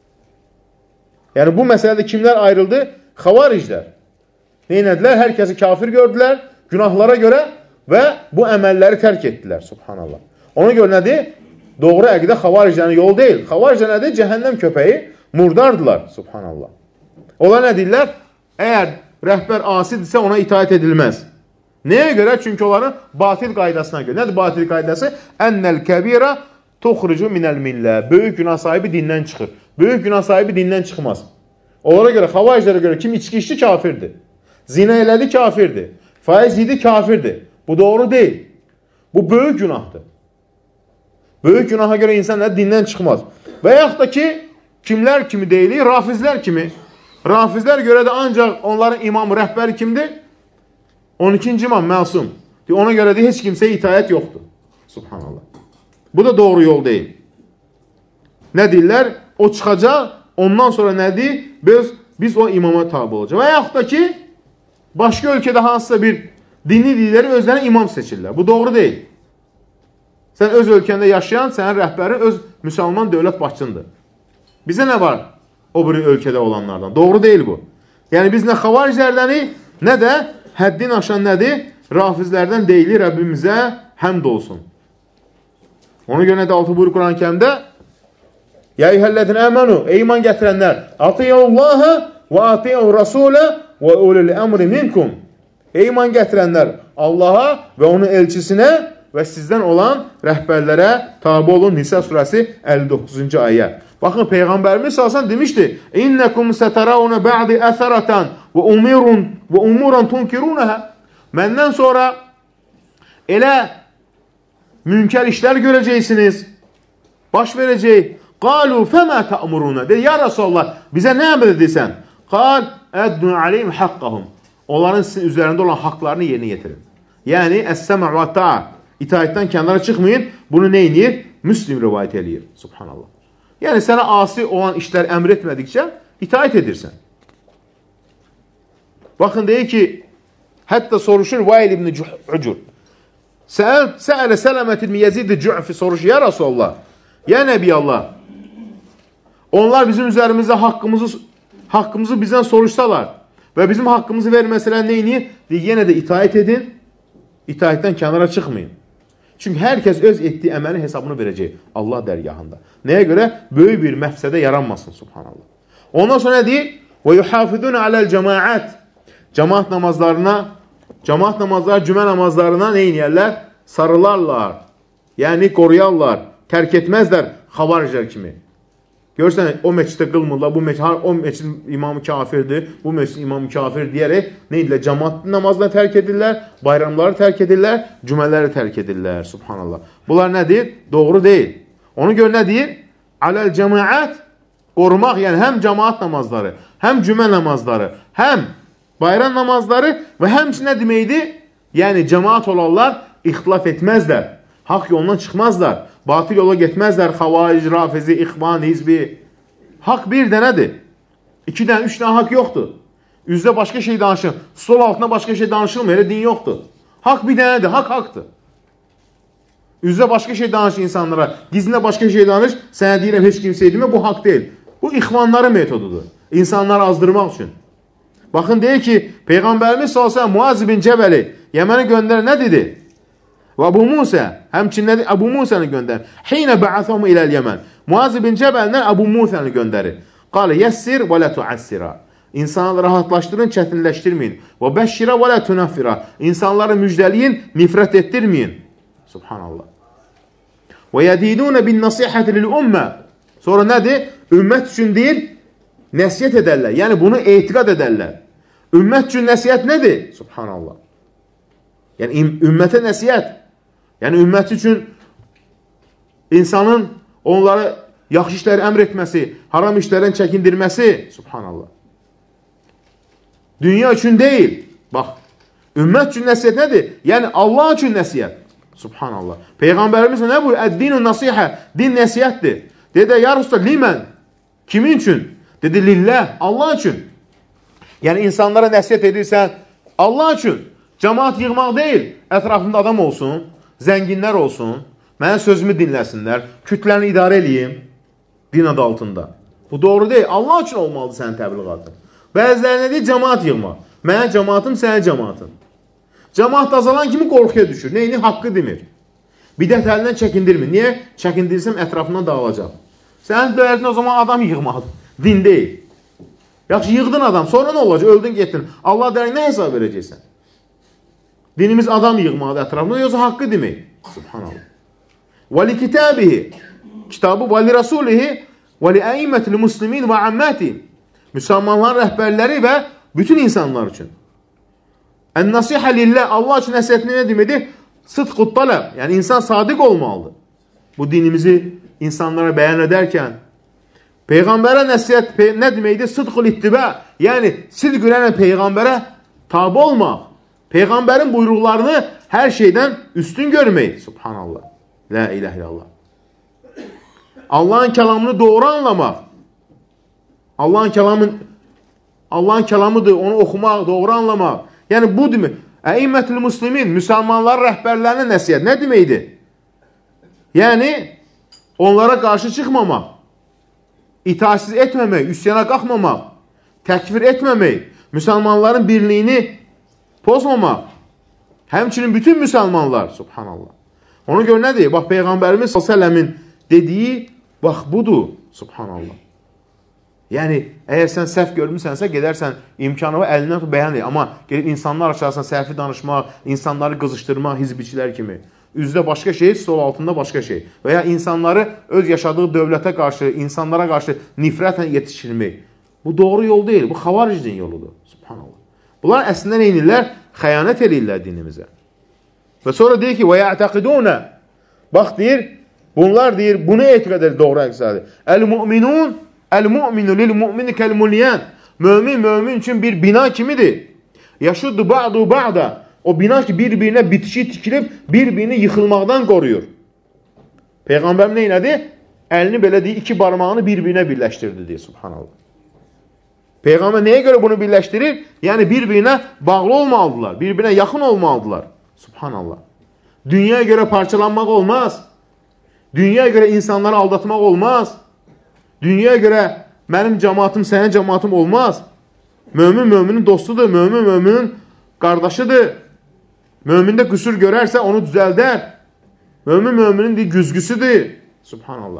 Yəni, bu məsələdə kimlər ayrıldı? Xavariclər. Neynədilər? Hər kəsi kafir gördülər, günahlara görə və bu əməlləri tərk etdilər. Subhanallah. Ona görə nədir? Doğru əqidə xavariclərin yolu deyil. Xavariclər nədir? Cəhənnəm köpəyi murdardılar. Subhanallah. Onlar nə deyirlər? Əgər rəhbər asidirsə ona itaət edilməz. Nəyə görə? Çünki onların batil qaydasına görə. Nədir batil qaydası? Ennel kəbirə tuxrucu minəl millə. Böyük günah sahibi dindən çıxır. Böyük günah sahibi dindən çıxmaz. Onlara görə, xavariclərə görə kim içki içdi kafirdir. Zina elədi kafirdir. Faiz yedi kafirdir. Bu doğru deyil. Bu böyük günahdır. Böyük günaha görə insan dindən çıxmaz. Və yaxud da ki, kimlər kimi deyilir? Rafizlər kimi. Rafizlər görə də ancaq onların imamı, rəhbəri kimdir? on ikinci imam, məsum. Ona görə də heç kimsəyə itaət yoxdur. Subhanallah. Bu da doğru yol deyil. Nə deyirlər? O çıxacaq, ondan sonra nədir? Biz, biz o imama tabi olacaq. Və yaxud da ki, başqa ölkədə hansısa bir dini lideri özlərinə imam seçirlər. Bu doğru deyil. Sən öz ölkəndə yaşayan, sənin rəhbərin öz müsəlman dövlət başçındır. Bizə nə var o bir ölkədə olanlardan? Doğru deyil bu. Yəni biz nə xavariclərdəni, nə də həddin aşan nədir? Rafizlərdən deyilir Rəbbimizə həmd olsun. Ona görə nədir altı buyur Quran-ı Kərimdə? Ya eyyuhəllədin əmənu, ey iman gətirənlər, atiyyəullahə və atiyyəu rasulə və ulul əmri minkum. Ey iman gətirənlər, Allaha və onun elçisinə və sizdən olan rəhbərlərə tabi olun. Nisa surəsi əlli doqquzuncu ayə. Baxın, Peyğəmbərimiz salsan demişdi, İnnəkum sətərauna bə'di əsərətən və umirun və umuran tunkirunəhə. Məndən sonra elə münkər işlər görəcəksiniz, baş verəcək. Qalu fəmə tə'muruna. Dedi, ya Rasulallah, bizə nə əmr edirsən? Qal, əddun aleyhim haqqahum. Onların sizin üzərində olan haqlarını yerinə getirin. Yəni, əs-səmə və ta'a. İtaətdən kənara çıxmayın. Bunu nə inir? Müslim rivayət eləyir. Subhanallah. Yəni, sənə asi olan işlər əmr etmədikcə, itaət edirsən. Baxın, deyir ki, hətta soruşur Vail ibn Ucur. Səələ Sələmət ibn Yezid Cü'fi soruşur, ya Rasulallah, ya Nəbi Allah, onlar bizim üzərimizdə haqqımızı, haqqımızı bizdən soruşsalar və bizim haqqımızı verməsələr neyini? Deyir, yenə də itaət edin, itaətdən kənara çıxmayın. Çünki hər kəs öz etdiyi əməlin hesabını verəcək Allah dərgahında. Nəyə görə? Böyük bir məfsədə yaranmasın, subhanallah. Ondan sonra nə deyir? وَيُحَافِذُونَ عَلَى الْجَمَاعَاتِ Cemaat namazlarına, cemaat namazları, cümə namazlarına nə inəyərlər? Sarılarlar, yəni qoruyarlar, tərk etməzlər xavariclər kimi. Görürsən, o meçiddə qılmırlar, bu meçid, o meçidin imamı kafirdir, bu meçidin imamı kafir deyərək nə edirlər? Cemaat namazlarını tərk edirlər, bayramları tərk edirlər, cümələri tərk edirlər, subhanallah. Bunlar nədir? Doğru deyil. Onu gör nə deyir? Aləl cəmaət, qorumaq, yəni həm cemaat namazları, həm cümə namazları, həm bayram namazları və həmçinin nə deməkdir? Yəni, cəmaat olanlar ixtilaf etməzlər, haqq yolundan çıxmazlar, batil yola getməzlər, xavaric, rafizi, ixvan, hizbi. Haqq bir dənədir. İki dənə, üç dənə haqq yoxdur. Üzdə başqa şey danışın, stol altına başqa şey danışılmır, elə din yoxdur. Haqq bir dənədir, haqq haqdır. Üzdə başqa şey danış insanlara, gizlində başqa şey danış, sənə deyirəm, heç kimsə edilmə, bu haqq deyil. Bu ixvanların metodudur, insanları azdırmaq üçün. Baxın, deyir ki, Peyğəmbərimiz sallallahu Muaz bin Cəbəli Yəməni göndərir, nə dedi? Və Əbu Musa, həmçin nədir? Əbu Musa'nı göndərir. Hinə bə'athəmu iləl Yəmən. Muaz bin Cəbəlindən Əbu Musa'nı göndərir. Qalə, yəssir və lə tuəssirə. İnsanları rahatlaşdırın, çətinləşdirməyin. Və bəşşirə və lə tunəffirə. İnsanları müjdəliyin, nifrət etdirməyin. Subhanallah. Və yədidunə bin nasihəti lil ümmə. Sonra nədir? Ümmət üçün deyir, nəsiyyət edərlər. Yəni, bunu etiqad edərlər. Ümmət üçün nəsiyyət nədir? Subhanallah. Yəni, ümmətə nəsiyyət. Yəni, ümmət üçün insanın onları yaxşı işləri əmr etməsi, haram işlərdən çəkindirməsi. Subhanallah. Dünya üçün deyil. Bax, ümmət üçün nəsiyyət nədir? Yəni, Allah üçün nəsiyyət. Subhanallah. Peyğəmbərimiz nə buyur? Əd-dinu nasihə. Din nəsiyyətdir. Dedi, ya Rusta, limən. Kimin üçün? Dedi, lillah. Allah üçün. Yəni, insanlara nəsiyyət edirsən, Allah üçün. Cəmaat yığmaq deyil. Ətrafında adam olsun, zənginlər olsun, mənə sözümü dinləsinlər, kütləni idarə eləyim din adı altında. Bu doğru deyil. Allah üçün olmalıdır sənin təbliğatın. Bəziləri nə deyil? Cəmaat yığmaq. Mənə cəmaatım, sənə cəmaatın. Cəmaat azalan kimi qorxuya düşür. Neyini? Haqqı demir. Bidət əlindən çəkindirmir. Niyə? Çəkindirsəm ətrafından dağılacaq. Sənin döyərdin o zaman adam yığmalıdır. Din deyil. Yaxşı, yığdın adam. Sonra nə olacaq? Öldün, getdin. Allah deyək, nə hesab verəcəksən? Dinimiz adam yığmalıdır ətrafında. Yoxsa haqqı demək. Subhanallah. Və li kitabihi. Kitabı və li rasulihi və li əimmətli muslimin və əmməti. Müsəlmanların rəhbərləri və bütün insanlar üçün. Ən-nasihə lillah. Allah üçün nəsiyyətini nə deməkdir? Sıdqut tələb. Yəni, insan sadiq olmalıdır. Bu dinimizi insanlara bəyan edərkən, Peyğəmbərə nəsiyyət nə deməkdir? Sıdqul ittibə. Yəni, sidq ürənə Peyğəmbərə tabi olmaq. Peyğəmbərin buyruqlarını hər şeydən üstün görmək. Subhanallah. La ilahe illallah. Allahın kəlamını doğru anlamaq. Allahın kəlamı Allahın kəlamıdır, onu oxumaq, doğru anlamaq. Yəni, bu demək. Əimmətül muslimin, müsəlmanların rəhbərlərinin nəsiyyət nə deməkdir? Yəni, onlara qarşı çıxmamaq, itaatsiz etməmək, üsyana qalxmamaq, təkfir etməmək, müsəlmanların birliyini pozmamaq, həmçinin bütün müsəlmanlar, subhanallah. Onu gör nə deyir? Bax, Peyğəmbərimiz sallallahu əleyhi və səlləmin dediyi, bax, budur, subhanallah. Yəni, əgər sən səhv görmüsənsə, gedərsən imkanı və əlindən tut bəyan deyil. Amma gedib insanlar aşağısına səhvi danışmaq, insanları qızışdırmaq, hizbiçilər kimi. Üzdə başqa şey, sol altında başqa şey. Və ya insanları öz yaşadığı dövlətə qarşı, insanlara qarşı nifrətlə yetişdirmək. Bu doğru yol deyil, bu xavaricin yoludur. Subhanallah. Bunlar əslində nə edirlər? Xəyanət edirlər dinimizə. Və sonra deyir ki, və ya'taqidunə. Bax, deyir, bunlar deyir, bunu etiqad edir doğru əqsədir. Əl-mu'minun Əl-mu'minu lil-mu'mini kəl-mulyan. Mömin, mömin üçün bir bina kimidir. Yaşuddu ba'du ba'da. O bina ki, bir-birinə bitişi tikilib, bir-birini yıxılmaqdan qoruyur. Peyğəmbər nə elədi? Əlini belə deyir, iki barmağını bir-birinə birləşdirdi, deyir, subhanallah. Peyğəmbər nəyə görə bunu birləşdirir? Yəni, bir-birinə bağlı olmalıdırlar, bir-birinə yaxın olmalıdırlar. Subhanallah. Dünyaya görə parçalanmaq olmaz. Dünyaya görə insanları aldatmaq olmaz. Dünyaya görə mənim cəmaatım, sənin cəmaatım olmaz. Mömin möminin dostudur, mömin möminin qardaşıdır. Mömində qüsur görərsə onu düzəldər. Mömin möminin güzgüsüdür. Subhanallah.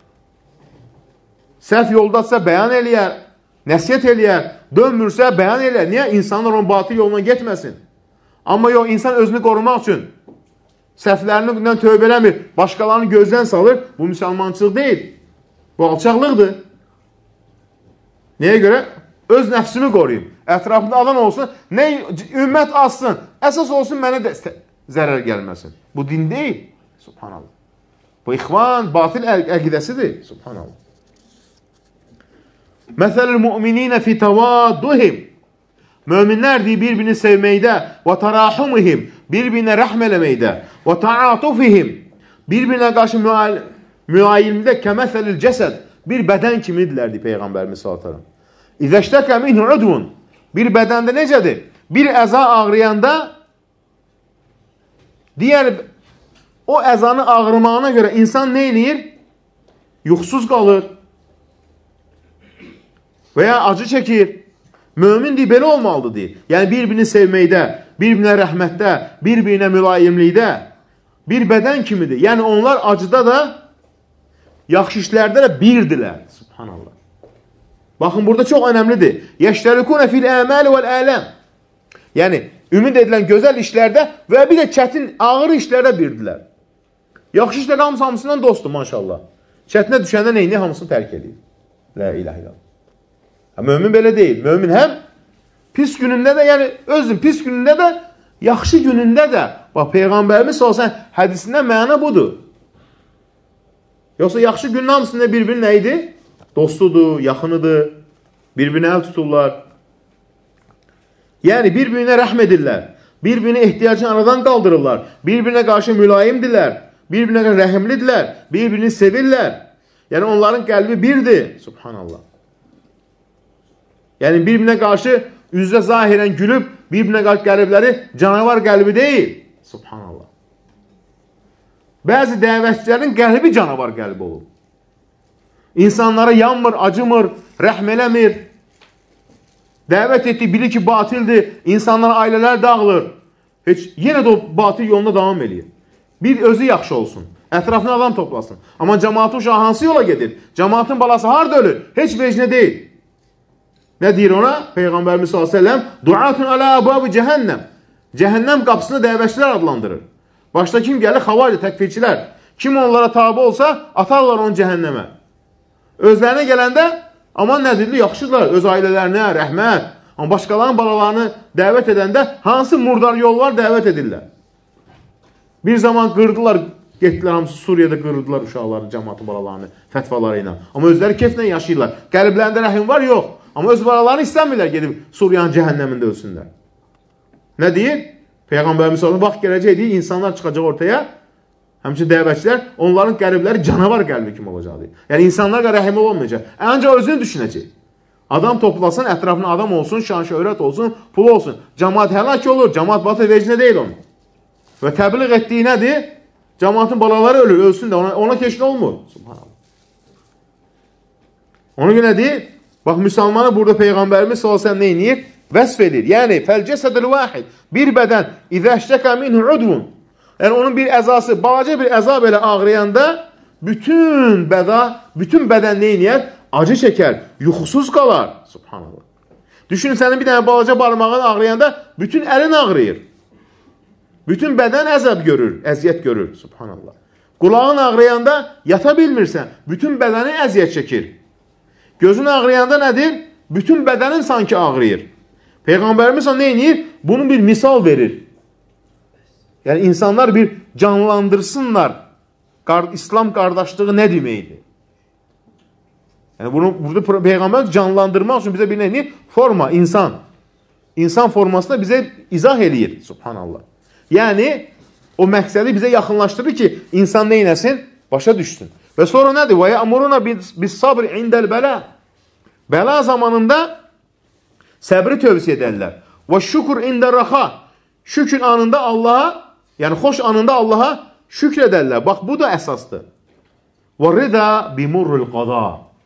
Səhv yoldadsa bəyan eləyər, nəsiyyət eləyər, dönmürsə bəyan eləyər. Niyə? İnsanlar onun batıl yoluna getməsin. Amma yox, insan özünü qorumaq üçün səhvlərindən tövbə eləmir, başqalarını gözdən salır. Bu müsəlmançılıq deyil. Bu alçaqlıqdır. Nəyə görə? Öz nəfsimi qoruyum. Ətrafında adam olsun, nə ümmət azsın, əsas olsun mənə də zərər gəlməsin. Bu din deyil. Subhanallah. Bu ixvan, batil əqidəsidir. Subhanallah. Məsəlül müminə fi təvadduhim. Möminlər deyir, bir-birini sevməkdə və tərahumihim, bir-birinə rəhm eləməkdə və təatufihim, bir-birinə qarşı müayilmdə kəməsəlil cəsəd, bir bədən kimidirlər, deyir Peyğəmbərimiz sallallahu əleyhi və səlləm. İzəştəkə minhu udvun, bir bədəndə necədir? Bir əza ağrıyanda, digər o əzanı ağrımağına görə insan nə eləyir? Yuxsuz qalır və ya acı çəkir. Mömin deyir, belə olmalıdır deyir. Yəni, bir-birini sevməkdə, bir-birinə rəhmətdə, bir-birinə mülayimlikdə bir bədən kimidir. Yəni, onlar acıda da, yaxşı işlərdə də birdirlər. Subhanallah. Baxın, burada çox önəmlidir. Yəştərikunə fil əməli vəl ələm. Yəni, ümid edilən gözəl işlərdə və bir də çətin, ağır işlərdə birdirlər. Yaxşı işlər hamısı hamısından dostdur, maşallah. Çətinə düşəndə neyini hamısını tərk edir. La ilahe illallah. Mömin belə deyil. Mömin həm pis günündə də, yəni özün pis günündə də, yaxşı günündə də, bax, Peyğəmbərimiz olsan, hədisindən məna budur. Yoxsa yaxşı günün hamısında bir-biri nə idi? Dostudur, yaxınıdır, bir-birinə əl tuturlar. Yəni, bir-birinə rəhm edirlər, bir-birinə ehtiyacını aradan qaldırırlar, bir-birinə qarşı mülayimdirlər, bir-birinə qarşı rəhimlidirlər, bir-birini sevirlər. Yəni, onların qəlbi birdir. Subhanallah. Yəni, bir-birinə qarşı üzrə zahirən gülüb, bir-birinə qarşı qəlbləri canavar qəlbi deyil. Subhanallah. Bəzi dəvətçilərin qəlbi canavar qəlbi olur. İnsanlara yanmır, acımır, rəhm eləmir. Dəvət etdiyi, bilir ki, batildir. İnsanlara ailələr dağılır. Heç, yenə də o batil yolunda davam edir. Bir özü yaxşı olsun. Ətrafına adam toplasın. Amma cəmaatın uşağı hansı yola gedir? Cəmaatın balası harada ölür? Heç vecinə deyil. Nə deyir ona? Peyğəmbərimiz sallallahu əleyhi və səlləm duatun alə əbab cəhənnəm. Cəhənnəm qapısını dəvətçilər adlandırır. Başda kim gəlir? Xavaric, təkfirçilər. Kim onlara tabe olsa, atarlar onu cəhənnəmə. Özlərinə gələndə, aman nədirli, yaxşıdırlar, öz ailələrinə, rəhmət. Amma başqalarının balalarını dəvət edəndə hansı murdar yollar dəvət edirlər. Bir zaman qırdılar, getdilər, hamısı Suriyada qırdılar uşaqları, cəmaatı balalarını, fətvaları ilə. Amma özləri keyflə yaşayırlar. Qəlblərində rəhim var, yox. Amma öz balalarını istəmirlər gedib Suriyanın cəhənnəmində ölsünlər. Nə deyir? Peyğəmbərimiz sallallahu vaxt gələcək deyir, insanlar çıxacaq ortaya. Həmçə dəvətçilər, onların qəlbləri canavar qəlbi kimi olacaq deyir. Yəni, insanlar rəhim olmayacaq. Ancaq özünü düşünəcək. Adam toplasın, ətrafına adam olsun, şan şöhrət olsun, pul olsun. Cəmaat həlak olur, cəmaat batı vecinə deyil onun. Və təbliğ etdiyi nədir? Cəmaatın balaları ölür, ölsün də ona, ona keşin olmur. Subhanallah. Ona görə deyir, bax, müsəlmanı burada Peyğəmbərimiz sallallahu əleyhi və səlləm nə edir? Vəsf edir. Yəni, fəl-cəsədül vahid, bir bədən, izəştəkə minhu udvun. Yəni, onun bir əzası, balaca bir əza belə ağrıyanda, bütün bəda, bütün bədən nə edir? Acı çəkər, yuxusuz qalar. Subhanallah. Düşünün, sənin bir dənə balaca barmağın ağrıyanda, bütün əlin ağrıyır. Bütün bədən əzəb görür, əziyyət görür. Subhanallah. Qulağın ağrıyanda yata bilmirsən, bütün bədəni əziyyət çəkir. Gözün ağrıyanda nədir? Bütün bədənin sanki ağrıyır. Peyğəmbərimiz nə edir? Bunun bir misal verir. Yəni, insanlar bir canlandırsınlar. İslam qardaşlığı nə deməkdir? Yəni, bunu burada Peyğəmbər canlandırmaq üçün bizə bir nə? Forma, insan. İnsan formasında bizə izah eləyir. Subhanallah. Yəni, o məqsədi bizə yaxınlaşdırır ki, insan nə inəsin? Başa düşsün. Və sonra nədir? Və yəmuruna bis sabr indəl bələ. Bəla zamanında Səbri tövsiyə edərlər. Və şükür ində raxa. Şükür anında Allaha, yəni xoş anında Allaha şükür edərlər. Bax, bu da əsasdır. Və rida bimurrul qada.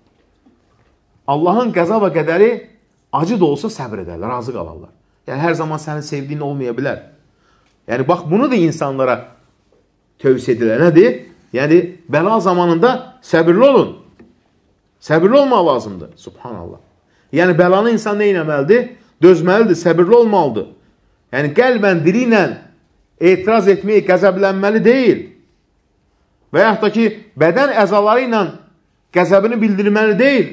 Allahın qəza və qədəri acı da olsa səbr edərlər, razı qalarlar. Yəni, hər zaman sənin sevdiyin olmaya bilər. Yəni, bax, bunu da insanlara tövsiyə edirlər. Nədir? Yəni, bəla zamanında səbirli olun. Səbirli olmaq lazımdır. Subhanallah. Yəni, bəlanı insan nə etməlidir? Dözməlidir, səbirli olmalıdır. Yəni, qəlbən, dili ilə etiraz etməyi, qəzəblənməli deyil. Və yaxud da ki, bədən əzaları ilə qəzəbini bildirməli deyil.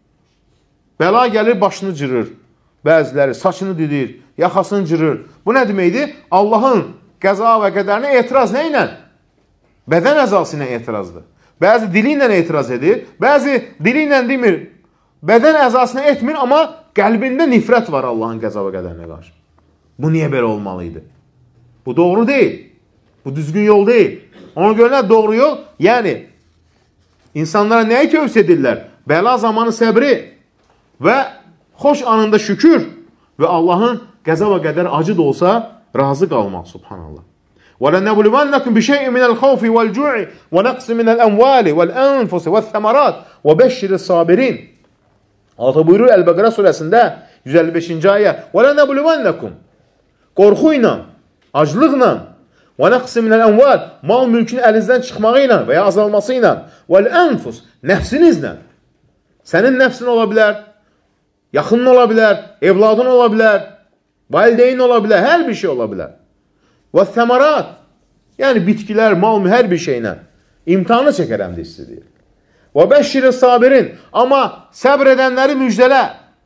Bəla gəlir, başını cırır. Bəziləri saçını didir, yaxasını cırır. Bu nə deməkdir? Allahın qəza və qədərinə etiraz nə ilə? Bədən əzası ilə etirazdır. Bəzi dili ilə etiraz edir, bəzi dili ilə demir, bədən əzasına etmir, amma qəlbində nifrət var Allahın qəza və qədərinə qarşı. Bu niyə belə olmalıydı? Bu doğru deyil. Bu düzgün yol deyil. Ona görə nə doğru yol? Yəni, insanlara nəyi tövsiyə edirlər? Bəla zamanı səbri və xoş anında şükür və Allahın qəza və qədər acı da olsa razı qalmaq, subhanallah. وَلَنَّبْلُوَنَّكُمْ بِشَيْءٍ مِنَ الْخَوْفِ وَالْجُوعِ وَنَقْصٍ مِنَ الْأَمْوَالِ وَالْأَنْفُسِ وَالثَّمَرَاتِ وَبَشِّرِ الصَّابِرِينَ. Altı buyurur Əl-Bəqərə surəsində yüz əlli beşinci ayə وَلَنَّبْلُوَنَّكُمْ qorxu ilə, aclıqla وَنَقْصٍ مِنَ الْأَمْوَالِ mal mülkün əlinizdən çıxmağı ilə və ya azalması ilə وَالْأَنْفُسِ nəfsinizlə. Sənin nəfsin ola bilər, yaxının ola bilər, evladın ola bilər, valideyn ola bilər, hər bir şey ola bilər. Və səmarat, yəni bitkilər, mal, hər bir şeylə imtihanı çəkərəm deyir sizi deyir. Və bəşşiri sabirin, amma səbr edənləri müjdələ.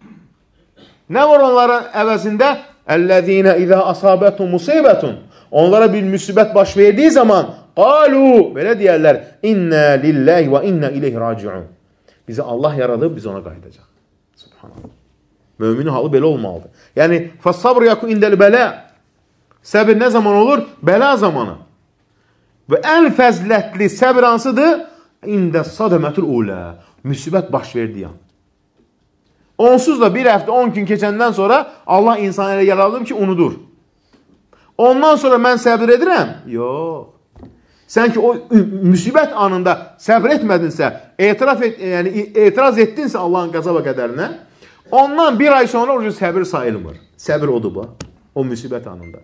Nə var onların əvəzində? Əl-ləzīnə izə asabətun musibətun. Onlara bir müsibət baş verdiyi zaman, qalu, belə deyərlər, innə lillahi və innə ileyhi raciun. Bizi Allah yaradıb, biz ona qayıdacaq. Subhanallah. Müminin halı belə olmalıdır. Yəni, fəs-sabr yakun indəl bələ. Səbir nə zaman olur? Bəla zamanı. Və ən fəzlətli səbir hansıdır? İndə sadəmətul ulə. Müsibət baş verdiyi an. Onsuz da bir həftə, on gün keçəndən sonra Allah insanı elə yaradır ki, unudur. Ondan sonra mən səbir edirəm? Yox. Sən ki, o müsibət anında səbir etmədinsə, etiraf et, yəni, etiraz etdinsə Allahın qəza və qədərinə, ondan bir ay sonra o səbir sayılmır. Səbir odur bu. O müsibət anında.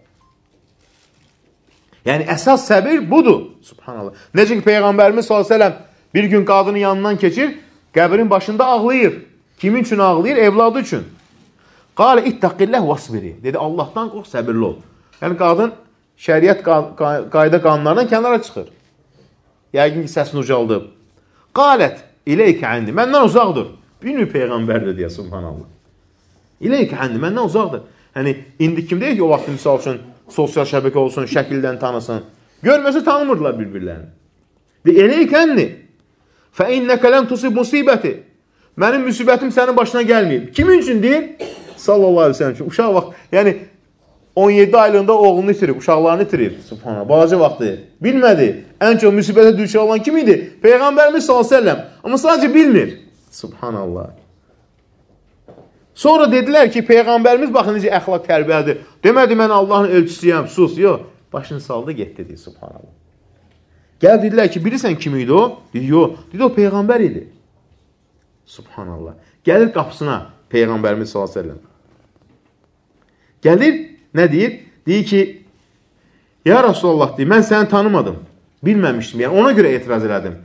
Yəni, əsas səbir budur. Subhanallah. Necə ki, Peyğəmbərimiz sallallahu əleyhi və səlləm bir gün qadının yanından keçir, qəbrin başında ağlayır. Kimin üçün ağlayır? Evladı üçün. Qalə ittəqilləh vasbiri. Dedi, Allahdan qorx, səbirli ol. Yəni, qadın şəriət qayda qanunlarından kənara çıxır. Yəqin ki, səsini ucaldıb. Qalət, iləykə əndi, məndən uzaqdır. Bilmir Peyğəmbərdir deyə, subhanallah. İləykə əndi, məndən uzaqdır. Yəni, indi kim deyir ki, o vaxt misal üçün, sosial şəbəkə olsun, şəkildən tanısın. Görməsə tanımırdılar bir-birlərini. De, iləykə əndi, fə innəkə ləm tusib musibəti. Mənim müsibətim sənin başına gəlməyib. Kimin üçün deyir? Sallallahu aleyhi ve sellem üçün. Uşaq vaxt, yəni, on yeddi aylığında oğlunu itirib, uşaqlarını itirib. Subhanallah, balaca vaxtı. Bilmədi. Ən çox müsibətə düşə olan kim idi? Peyğəmbərimiz sallallahu aleyhi ve sellem. Amma sadəcə bilmir. Subhanallah. Sonra dedilər ki, Peyğəmbərimiz baxın necə əxlaq tərbiyyədir. Demədi, mən Allahın elçisiyəm, sus. Yox, başını saldı, getdi, deyir. Subhanallah. Gəl dedilər ki, bilirsən kim idi o? Dedi, yox. Dedi, o Peyğəmbər idi. Subhanallah. Gəlir qapısına Peyğəmbərimiz sallallahu aleyhi ve sellem. Gəlir, nə deyir? Deyir ki, ya Rasulallah, deyir, mən səni tanımadım. Bilməmişdim, yəni ona görə etiraz elədim.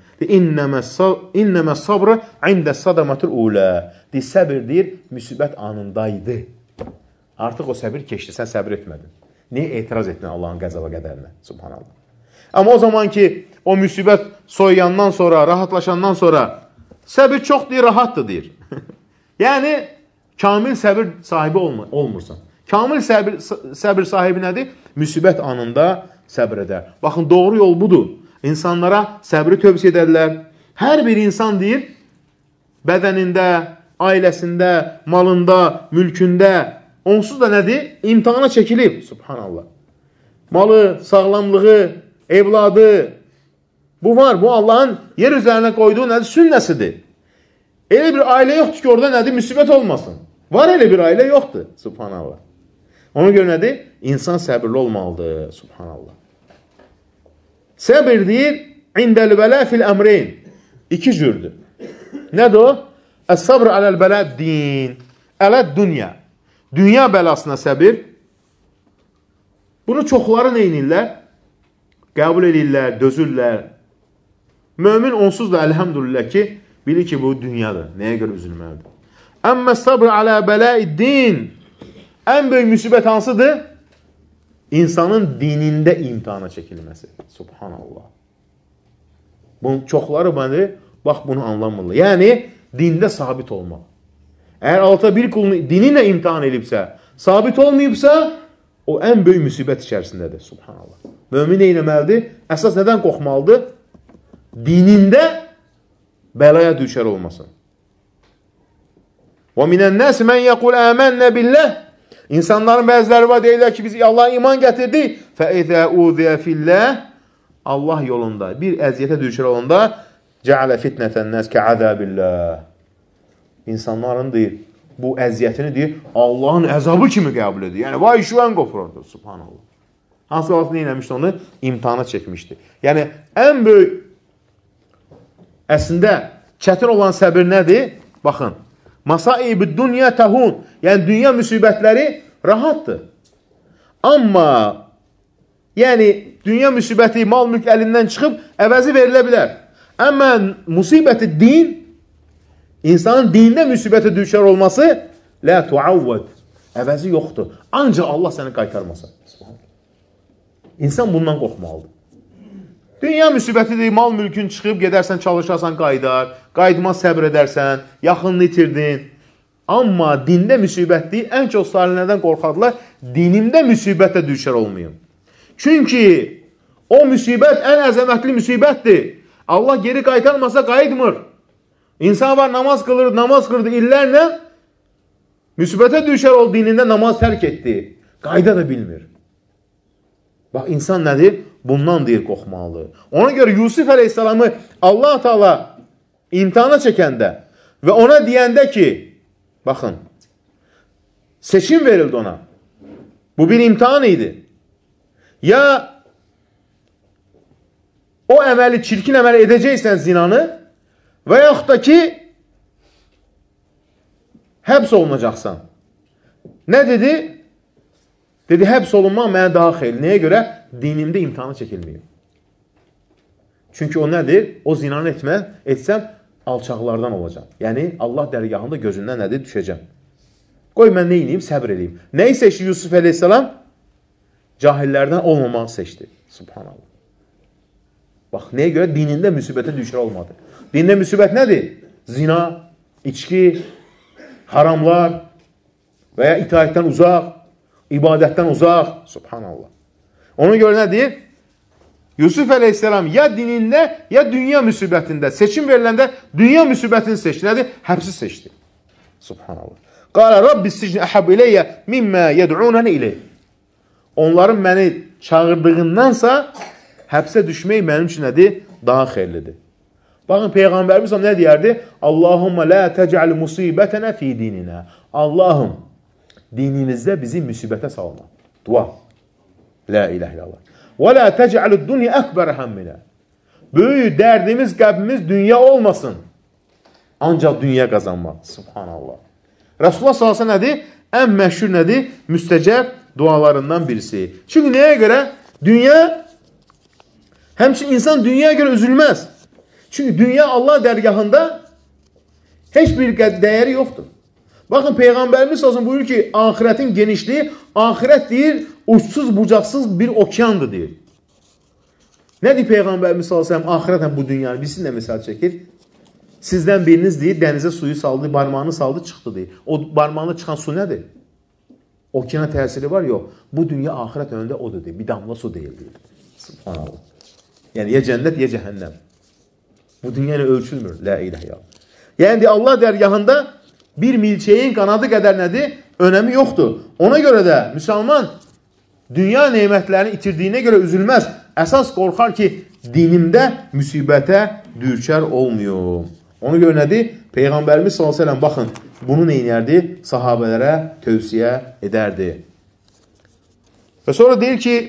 İnnəmə sabrı ində sadamatul ulə. Deyir, səbir deyir, müsibət anındaydı. Artıq o səbir keçdi, sən səbir etmədin. Niyə etiraz etdin Allahın qəza və qədərinə? Subhanallah. Amma o zaman ki, o müsibət soyuyandan sonra, rahatlaşandan sonra, səbir çox deyir, rahatdır deyir. Yəni, kamil səbir sahibi olmur, olmursan. Kamil səbir, səbir sahibi nədir? Müsibət anında səbir edər. Baxın, doğru yol budur. İnsanlara səbri tövsiyə edərlər. Hər bir insan deyir, bədənində, ailəsində, malında, mülkündə, onsuz da nədir? İmtihana çəkilib. Subhanallah. Malı, sağlamlığı, evladı, bu var. Bu Allahın yer üzərinə qoyduğu nədir? Sünnəsidir. Elə bir ailə yoxdur ki, orada nədir? Müsibət olmasın. Var elə bir ailə yoxdur. Subhanallah. Ona görə nədir? İnsan səbirli olmalıdır. Subhanallah. Səbir deyir, indəl bələ fil əmreyn. İki cürdür. Nədir o? Əs-sabr aləl bələ din. Ələd dünya. Dünya bəlasına səbir. Bunu çoxları neynirlər? Qəbul edirlər, dözürlər. Mömin onsuz da əlhəmdülillah ki, bilir ki, bu dünyadır. Nəyə görə üzülməlidir? Əmmə sabr alə bələ-i din. Ən böyük müsibət hansıdır? İnsanın dinində imtihana çəkilməsi. Subhanallah. Bunun çoxları bəni, bax bunu anlamırlar. Yəni, dində sabit olmaq. Əgər alta bir qulunu dininlə imtihan edibsə, sabit olmayıbsa, o ən böyük müsibət içərisindədir. Subhanallah. Mömin eyləməlidir. Əsas nədən qorxmalıdır? Dinində bəlaya düşər olmasın. وَمِنَ النَّاسِ مَنْ يَقُولَ آمَنَّ بِاللَّهِ. İnsanların bəziləri var, deyirlər ki, biz Allah'a iman gətirdik. فَاِذَا اُذِيَ فِي اللّٰهِ. Allah yolunda bir əziyyətə düşər olanda جَعَلَ فِتْنَةَ النَّاسِ كَعَذَابِ اللّٰهِ. İnsanların deyir, bu əziyyətini deyir, Allahın əzabı kimi qəbul edir. Yəni, vay şüvən qopururdu. Subhanallah. Hansı vaxt nə eləmişdi onu? İmtihana çəkmişdi. Yəni, ən böyük əslində çətin olan səbir nədir? Baxın. Masaib-i dünya təhun. Yəni, dünya müsibətləri rahatdır. Amma, yəni, dünya müsibəti mal mülk əlindən çıxıb, əvəzi verilə bilər. Amma musibəti din, insanın dində müsibətə düşər olması, lə tuavvəd. Əvəzi yoxdur. Ancaq Allah səni qaytarmasa. İnsan bundan qorxmalıdır. Dünya müsibətidir, mal mülkün çıxıb, gedərsən, çalışarsan, qaydar, qaydma səbr edərsən, yaxınını itirdin. Amma dində müsibətdir, ən çox salihlərdən qorxardılar, dinimdə müsibətə düşər olmayın. Çünki o müsibət ən əzəmətli müsibətdir. Allah geri qaytarmasa qayıtmır. İnsan var, namaz qılır, namaz qırdı illərlə, müsibətə düşər ol, dinində namaz tərk etdi. Qayda da bilmir. Bax, insan nədir? Bundan deyir, qorxmalıdır. Ona görə Yusuf əleyhissalamı Allah Teala imtihana çəkəndə və ona deyəndə ki, baxın, seçim verildi ona. Bu bir imtihan idi. Ya o əməli, çirkin əməli edəcəksən zinanı və yaxud da ki, həbs olunacaqsan. Nə dedi? Dedi, həbs olunmaq mənə daha xeyli. Nəyə görə? Dinimdə imtihana çəkilməyim. Çünki o nədir? O zinanı etmə, etsəm, alçaqlardan olacaq. Yəni, Allah dərgahında gözündən nədir? Düşəcəm. Qoy mən neyiniyim? Səbr edeyim. Nəyi seçdi Yusuf əleyhissalam? Cahillərdən olmamağı seçdi. Subhanallah. Bax, nəyə görə? Dinində müsibətə düşər olmadı. Dində müsibət nədir? Zina, içki, haramlar və ya itaətdən uzaq, ibadətdən uzaq. Subhanallah. Ona görə nədir? Yusuf əleyhissalam ya dinində, ya dünya müsibətində seçim veriləndə dünya müsibətini seçdi. Nədir? Həbsi seçdi. Subhanallah. Qala Rabbi sicni əhəb iləyyə mimmə yəd'unəni iləyyə. Onların məni çağırdığındansa həbsə düşmək mənim üçün nədir? Daha xeyirlidir. Baxın, Peyğəmbərimiz nə deyərdi? Allahumma la təcəl musibətənə fi dininə. Allahım, dinimizdə bizi müsibətə salma. Dua. La ilahe illallah. Və la təcəlü dünya əkbər həmminə. Böyük dərdimiz, qəbimiz dünya olmasın. Ancaq dünya qazanmaq. Subhanallah. Rasulullah sallallahu əleyhi və səlləm nədir? Ən məşhur nədir? Müstəcəb dualarından birisi. Çünki nəyə görə? Dünya, həmçin insan dünyaya görə üzülməz. Çünki dünya Allah dərgahında heç bir dəyəri yoxdur. Baxın, Peyğəmbərimiz olsun buyurur ki, ahirətin genişliyi, ahirət deyir, uçsuz, bucaqsız bir okeandır deyir. Nə deyir Peyğəmbərimiz olsun, ahirətən bu dünyanı, bilsin də misal çəkir. Sizdən biriniz deyir, dənizə suyu saldı, barmağını saldı, çıxdı deyir. O barmağına çıxan su nədir? Okeana təsiri var, yox. Bu dünya ahirət önündə odur deyir, bir damla su deyil deyir. Subhanallah. Yəni, ya cənnət, ya cəhənnəm. Bu dünya ilə ölçülmür. La ilahe illallah. Yəni, Allah dərgahında bir milçəyin qanadı qədər nədir? Önəmi yoxdur. Ona görə də müsəlman dünya neymətlərini itirdiyinə görə üzülməz. Əsas qorxar ki, dinimdə müsibətə düçar olmuyor. Ona görə nədir? Peyğəmbərimiz sallallahu əleyhi və səlləm baxın, bunu neynərdi? Sahabələrə tövsiyə edərdi. Və sonra deyir ki,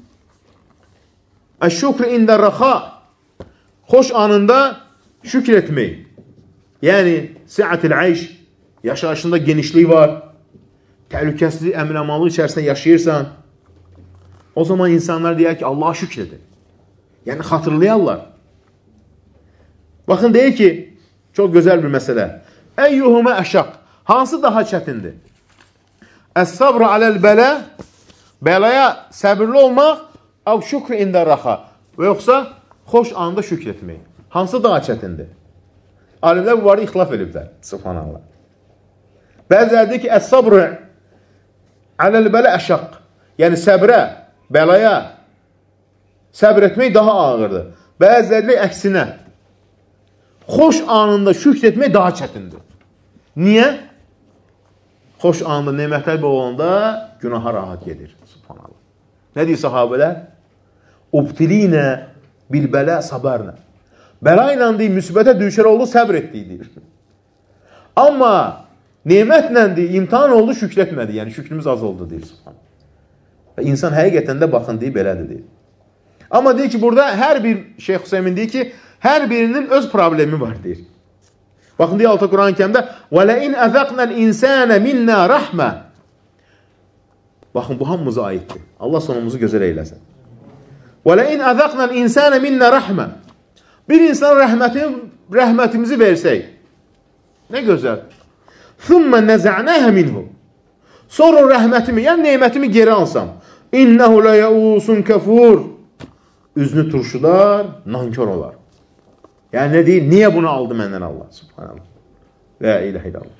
Əş-şükr ində rəxa, xoş anında şükr etmək. Yəni, si'atil ayş, yaşayışında genişlik var, təhlükəsizlik, əmin-amanlıq içərisində yaşayırsan, o zaman insanlar deyər ki, Allaha şükr edir. Yəni, xatırlayarlar. Baxın, deyir ki, çox gözəl bir məsələ. Əyyuhumə əşaq, hansı daha çətindir? Əs-sabr aləl-bələ, bəlaya səbirli olmaq, əv şükr ində raxa, və yoxsa xoş anda şükr etmək. Hansı daha çətindir? Alimlər bu barədə ixtilaf ediblər. Subhanallah. Bəziləri deyir ki, əs-sabr aləl-bələ əşaq, yəni səbrə, bəlaya səbr etmək daha ağırdır. Bəziləri əksinə, xoş anında şükr etmək daha çətindir. Niyə? Xoş anında, nemətlər bol olanda günaha rahat gedir. Subhanallah. Nə deyir sahabələr? Ubtilinə bilbələ sabərnə. Bəla ilə deyir, müsibətə düşər oldu, səbr etdik, deyir. Amma nemətlə deyir, imtihan oldu, şükr etmədi. Yəni, şükrümüz az oldu, deyir. Subhanallah. Və insan həqiqətən də baxın, deyir, belədir, deyir. Amma deyir ki, burada hər bir, Şeyx Hüseymin deyir ki, hər birinin öz problemi var, deyir. Baxın, deyir, altı Quran-ı Kərimdə وَلَئِنْ أَذَقْنَا الْاِنْسَانَ مِنَّا رَحْمَةً. Baxın, bu hamımıza aiddir. Allah sonumuzu gözəl eyləsin. وَلَئِنْ أَذَقْنَا الْاِنْسَانَ مِنَّا رَحْمَةً. Bir insan rəhmətin, rəhmətimizi versək, nə gözəl. ثُمَّ نَزَعْنَاهَ مِنْهُ. Sonra rəhmətimi, yəni neymətimi geri alsam. اِنَّهُ لَيَعُوسٌ كَفُورٌ. Üzünü turşudar, nankör olar. Yəni nə deyir? Niyə bunu aldı məndən Allah? Subhanallah. La ilahe illallah.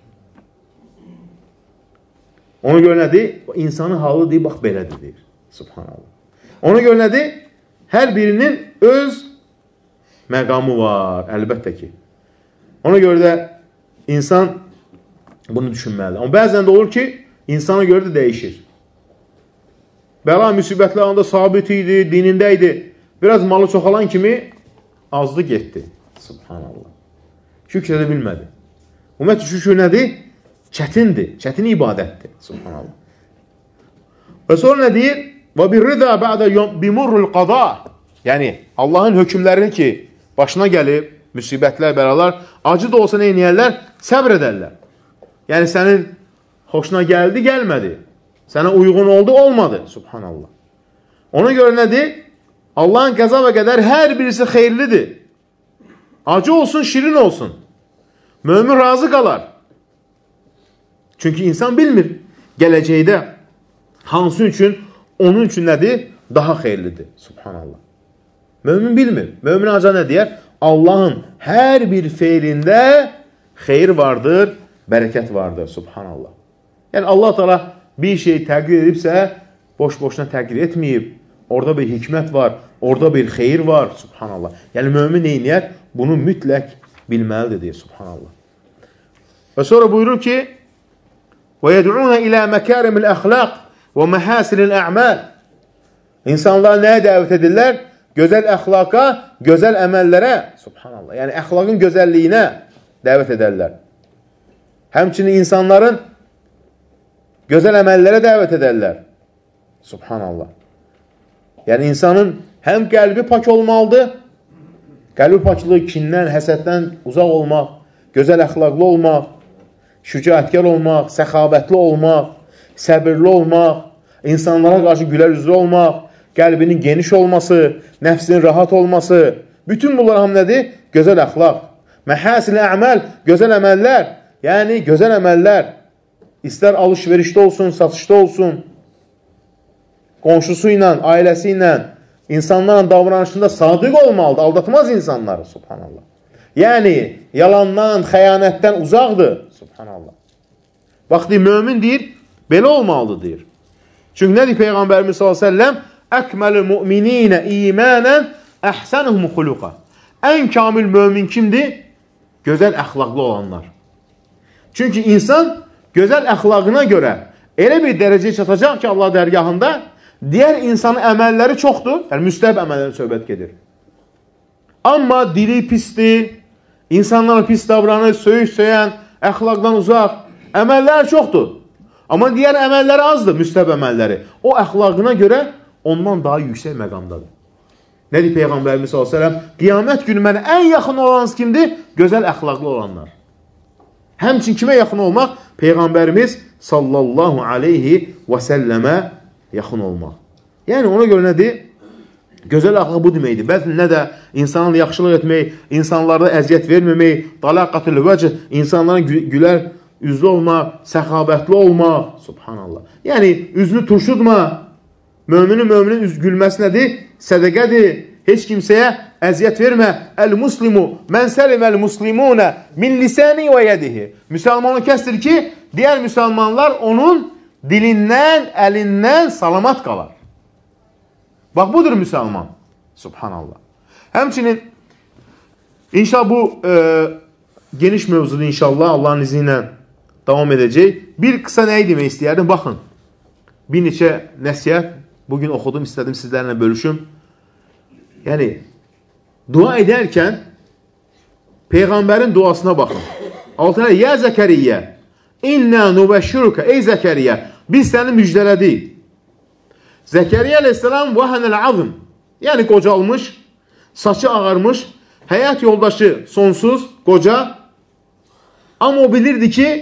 Ona görə nədir? İnsanın halı deyir, bax belədir, deyir. Subhanallah. Ona görə nədir? Hər birinin öz məqamı var, əlbəttə ki. Ona görə də insan bunu düşünməlidir. Amma bəzən də olur ki, insana görə də dəyişir. Bəla müsibətlər anda sabit idi, dinində idi. Biraz malı çoxalan kimi azdı getdi. Subhanallah. Şükür edə bilmədi. Ümumiyyətlə şükür nədir? Çətindir. Çətin ibadətdir. Subhanallah. Və sonra nə deyir? Və bir rıza bə'də bimurrul qada. Yəni, Allahın hökmlərini ki, başına gəlib, müsibətlər, bəlalar, acı da olsa nə eynəyərlər? Səbr edərlər. Yəni, sənin xoşuna gəldi, gəlmədi. Sənə uyğun oldu, olmadı. Subhanallah. Ona görə nədir? Allahın qəza və qədər hər birisi xeyirlidir. Acı olsun, şirin olsun. Mömin razı qalar. Çünki insan bilmir. Gələcəkdə hansı üçün, onun üçün nədir? Daha xeyirlidir. Subhanallah. Mömin bilmir. Mömin ancaq nə deyər? Allahın hər bir feilində xeyir vardır, bərəkət vardır. Subhanallah. Yəni Allah Teala bir şey təqdir edibsə, boş-boşuna təqdir etməyib. Orada bir hikmət var, orada bir xeyir var. Subhanallah. Yəni mömin neyniyər? Bunu mütləq bilməlidir, deyir. Subhanallah. Və sonra buyurur ki, وَيَدْعُونَ إِلَى مَكَارِمِ الْأَخْلَاقِ وَمَحَاسِنِ الْأَعْمَالِ. İnsanlar nəyə dəvət edirlər? Gözəl əxlaqa, gözəl əməllərə. Subhanallah. Yəni əxlaqın gözəlliyinə dəvət edərlər. Həmçinin insanların gözəl əməllərə dəvət edərlər. Subhanallah. Yəni insanın həm qəlbi pak olmalıdır, qəlbi paklığı kindən, həsəddən uzaq olmaq, gözəl əxlaqlı olmaq, şücaətkar olmaq, səxavətli olmaq, səbirli olmaq, insanlara qarşı gülər üzlü olmaq, qəlbinin geniş olması, nəfsinin rahat olması, bütün bunlar ham nədir? Gözəl əxlaq. Məhəsin-i əməl, gözəl əməllər, yəni gözəl əməllər, istər alış-verişdə olsun, satışda olsun, qonşusu ilə, ailəsi ilə, insanların davranışında sadiq olmalıdır, aldatmaz insanları, subhanallah. Yəni, yalandan, xəyanətdən uzaqdır, subhanallah. Bax, deyir, mömin deyir, belə olmalıdır, deyir. Çünki nədir Peyğəmbərimiz sallallahu əleyhi və səlləm? Əkməlü müminə imanən əhsənuhum xuluqa. Ən kamil mömin kimdir? Gözəl əxlaqlı olanlar. Çünki insan gözəl əxlaqına görə elə bir dərəcəyə çatacaq ki, Allah dərgahında digər insanın əməlləri çoxdur, yəni müstəhəb əməlləri söhbət gedir. Amma dili pisdir, insanlara pis davranır, söyüş söyən, əxlaqdan uzaq, əməllər çoxdur. Amma digər əməlləri azdır, müstəhəb əməlləri. O əxlaqına görə ondan daha yüksək məqamdadır. Nə deyir Peyğəmbərimiz sallallahu əleyhi və səlləm? Qiyamət günü mənə ən yaxın olanınız kimdir? Gözəl əxlaqlı olanlar. Həmçin kimə yaxın olmaq? Peyğəmbərimiz sallallahu aleyhi və səlləmə yaxın olmaq. Yəni ona görə nədir? Gözəl əxlaq bu deməkdir. Bəzən nə də insanlarla yaxşılıq etmək, insanlara əziyyət verməmək, dalaqatül vəcih, insanlara gülər üzlü olmaq, səxavətli olmaq. Subhanallah. Yəni üzünü turşutma. Möminin möminin üz gülməsi nədir? Sədəqədir. Heç kimsəyə əziyyət vermə. Əl-muslimu mən səliməl muslimunə min lisani və yədihi. Müsəlmanı kəsdir ki, digər müsəlmanlar onun dilindən, əlindən salamat qalar. Bax, budur müsəlman. Subhanallah. Həmçinin, inşallah bu e, geniş mövzudur inşallah Allahın izni ilə davam edəcək. Bir qısa nəyi demək istəyərdim? Baxın, bir neçə nəsiyyət bugün oxudum, istədim sizlərlə bölüşüm. Yəni, dua edərkən Peyğəmbərin duasına baxın. Altına, ya Zəkəriyyə, innə nübəşşürükə, ey Zəkəriyyə, biz səni müjdələdik. Zəkəriyyə əleyhissalam vəhənəl azm, yəni qocalmış, saçı ağarmış, həyat yoldaşı sonsuz, qoca, amma o bilirdi ki,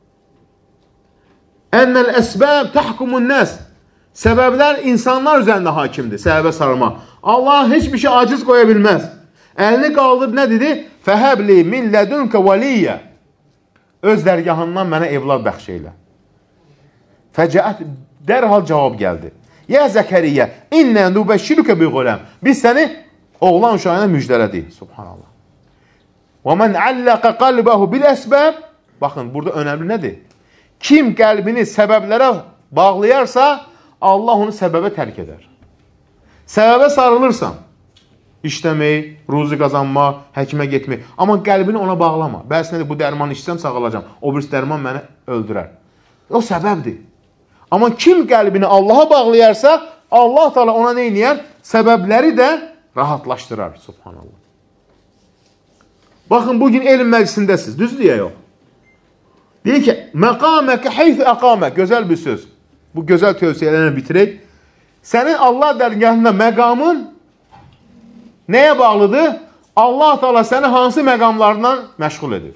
ennəl əsbəb təhkumun nəs, səbəblər insanlar üzərində hakimdir, səbəbə sarıma. Allah heç bir şey aciz qoya bilməz. Əlini qaldırıb nə dedi? Fəhəbli min lədünkə vəliyyə. Öz dərgahından mənə evlad bəxş eylə. Fəcəət dərhal cavab gəldi. Ya Zəkəriyyə, innə nübəşşirükə bi quləm. Biz səni oğlan uşağına müjdələdik. Subhanallah. Və mən əlləqə qalbəhu bil əsbəb. Baxın, burada önəmli nədir? Kim qəlbini səbəblərə bağlayarsa, Allah onu səbəbə tərk edər. Səbəbə sarılırsan, işləmək, ruzi qazanmaq, həkimə getmək. Amma qəlbini ona bağlama. Bəs nədir, bu dərmanı içsəm sağalacam, o birisi dərman məni öldürər. O səbəbdir. Amma kim qəlbini Allaha bağlayarsa, Allah Teala ona nə edir? Səbəbləri də rahatlaşdırar. Subhanallah. Baxın, bugün elm məclisindəsiz. Düzdür ya yox? Deyir ki, məqaməkə heyf əqamək. Gözəl bir söz. Bu gözəl tövsiyələrini bitirək. Sənin Allah dərgahında məqamın nəyə bağlıdır? Allah Teala səni hansı məqamlarından məşğul edir?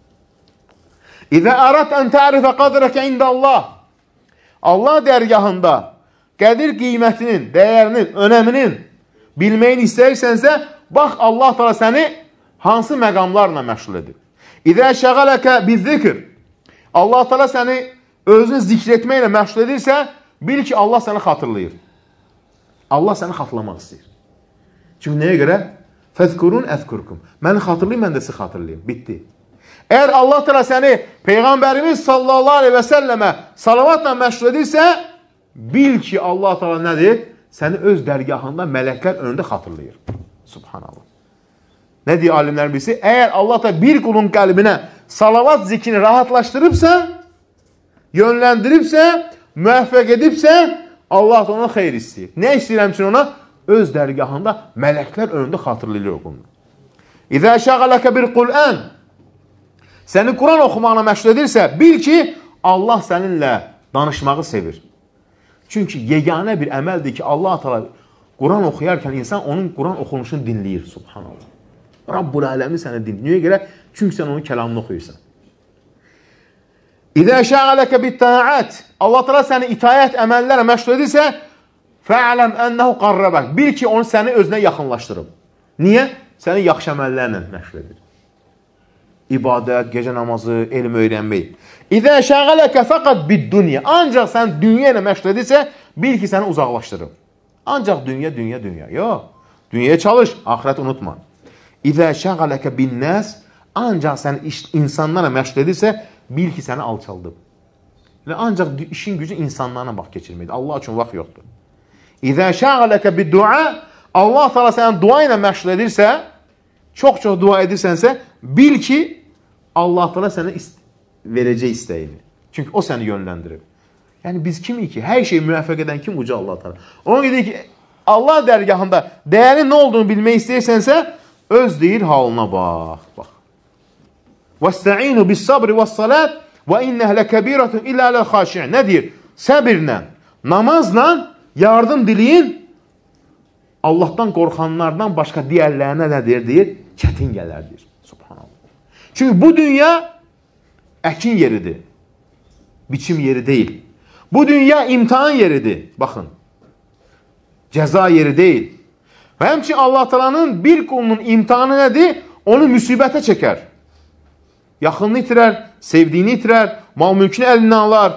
İzə ərət ən tərifə qədrəkə ində Allah. Allah dərgahında qədir qiymətinin, dəyərinin, önəminin bilməyini istəyirsənsə, bax Allah Teala səni hansı məqamlarla məşğul edir? İzə şəğələkə bizzikr. Allah Teala səni özünü zikr etməklə məşğul edirsə, bil ki, Allah səni xatırlayır. Allah səni xatırlamaq istəyir. Çünki nəyə görə? Fəzkurun əzkurkum. Məni xatırlayın, mən də sizi xatırlayayım. Bitdi. Əgər Allah Teala səni Peyğəmbərimiz sallallahu aleyhi və səlləmə salavatla məşğul edirsə, bil ki, Allah Teala nədir? Səni öz dərgahında mələklər önündə xatırlayır. Subhanallah. Nə deyir alimlər birisi? Əgər Allah Teala bir qulun qəlbinə salavat zikrini rahatlaşdırıbsa, yönləndiribsə, müvəffəq edibsə, Allah da ona xeyr istəyir. Nə istəyirəm üçün ona? Öz dərgahında mələklər önündə xatırlayır o qulunu. İzə şəğələkə bir Qur'an. Səni Quran oxumağına məşğul edirsə, bil ki, Allah səninlə danışmağı sevir. Çünki yeganə bir əməldir ki, Allah Teala Quran oxuyarkən insan onun Quran oxunuşunu dinləyir. Subhanallah. Rabbul aləmi səni dinləyir. Niyə görə? Çünki sən onun kəlamını oxuyursan. İzə şəğələkə bittənaət. Allah Teala səni itayət əməllərə məşğul edirsə, fə'ələm ənəhu qarrəbək. Bil ki, onu səni özünə yaxınlaşdırıb. Niyə? Səni yaxşı əməllərlə məşğul edir. İbadət, gecə namazı, elm öyrənmək. İzə şəğələkə fəqət bid-dünya. Ancaq sən dünya ilə məşğul edirsə, bil ki, səni uzaqlaşdırıb. Ancaq dünya, dünya, dünya. Yox. Dünyaya çalış, axirət unutma. İzə şəğələkə bin-nəs. Ancaq sən insanlara məşğul edirsə, bil ki, səni alçaldıb. Və ancaq işin gücü insanlarına vaxt keçirməkdir. Allah üçün vaxt yoxdur. İzə şəğələkə bid-dua. Allah Teala səni dua ilə məşğul edirsə, çox-çox dua edirsənsə, bil ki, Allah Teala sənə ist verəcək istəyini. Çünki o səni yönləndirib. Yəni biz kimik ki? Hər şeyi müvəffəq edən kim? Uca Allah Teala. Ona görə ki, Allah dərgahında dəyərin nə olduğunu bilmək istəyirsənsə, öz deyir halına bax. Bax. وَاسْتَعِينُوا بِالصَّبْرِ وَالصَّلَاتِ وَاِنَّهْ لَكَبِيرَةٌ اِلَّا لَلْخَاشِعِينَ. Nə deyir? Səbirlə, namazla yardım diləyin. Allahdan qorxanlardan başqa digərlərinə nə deyir? Deyir, çətin gələr, deyir. Subhanallah. Çünki bu dünya əkin yeridir. Biçim yeri deyil. Bu dünya imtihan yeridir. Baxın. Cəza yeri deyil. Və həmçin Allah Taala'nın bir qulunun imtihanı nədir? Onu müsibətə çəkər. Yaxınını itirər, sevdiyini itirər, mal mülkünü əlindən alar.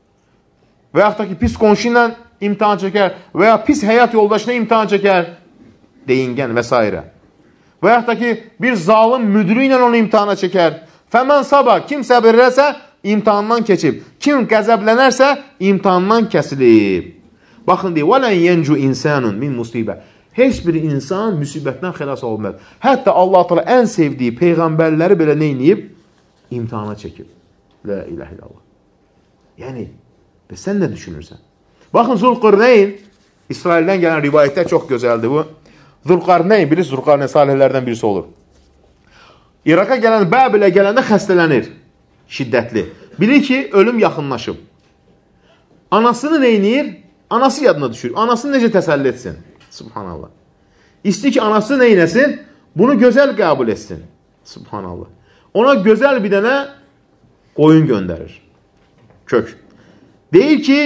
Və yaxud da ki, pis qonşu ilə imtihan çəkər və ya pis həyat yoldaşına imtihan çəkər. Deyingən və s. Və yaxud da ki, bir zalim müdürü ilə onu imtihana çəkər. Fəmən sabah, kim səbir edərsə, imtihandan keçib. Kim qəzəblənərsə, imtihandan kəsilib. Baxın deyir, وَلَنْ يَنْجُ إِنسَانٌ مِنْ مُصِيبَةٍ. Heç bir insan müsibətdən xilas olmaz. Hətta Allah Teala ən sevdiyi peyğəmbərləri belə neyniyib? İmtihana çəkib. La ilahe illallah. Yəni, sən nə düşünürsən? Baxın, Zülqarneyn, İsraildən gələn rivayətlər çox gözəldir bu. Zülqarneyn, bilirsiniz, Zülqarneyn salihlərdən birisi olur. İraqa gələn, Bəbilə gələndə xəstələnir. Şiddətli. Bilir ki, ölüm yaxınlaşıb. Anasını neynir? Anası yadına düşür. Anasını necə təsəlli etsin? Subhanallah. İstəyir ki, anası neynəsin? Bunu gözəl qəbul etsin. Subhanallah. Ona gözəl bir dənə qoyun göndərir. Kök. Deyir ki,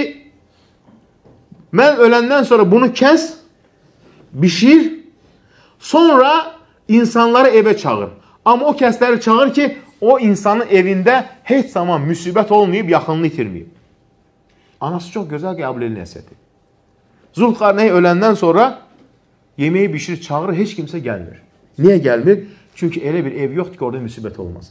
mən öləndən sonra bunu kəs, bişir, sonra insanları evə çağır. Amma o kəsləri çağır ki, o insanın evində heç zaman müsibət olmayıb, yaxınını itirməyib. Anası çox gözəl qəbul edir nəsiyyəti. Zülqarneyn öləndən sonra yeməyi bişirir, çağırır, heç kimsə gəlmir. Niyə gəlmir? Çünki elə bir ev yoxdur ki, orada müsibət olmaz.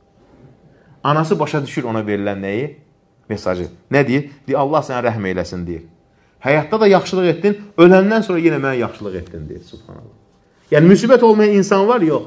Anası başa düşür ona verilən nəyi? Mesajı. Nə deyir? Deyir, Allah sənə rəhm eyləsin, deyir. Həyatda da yaxşılıq etdin, öləndən sonra yenə mənə yaxşılıq etdin, deyir. Subhanallah. Yəni, müsibət olmayan insan var, yox.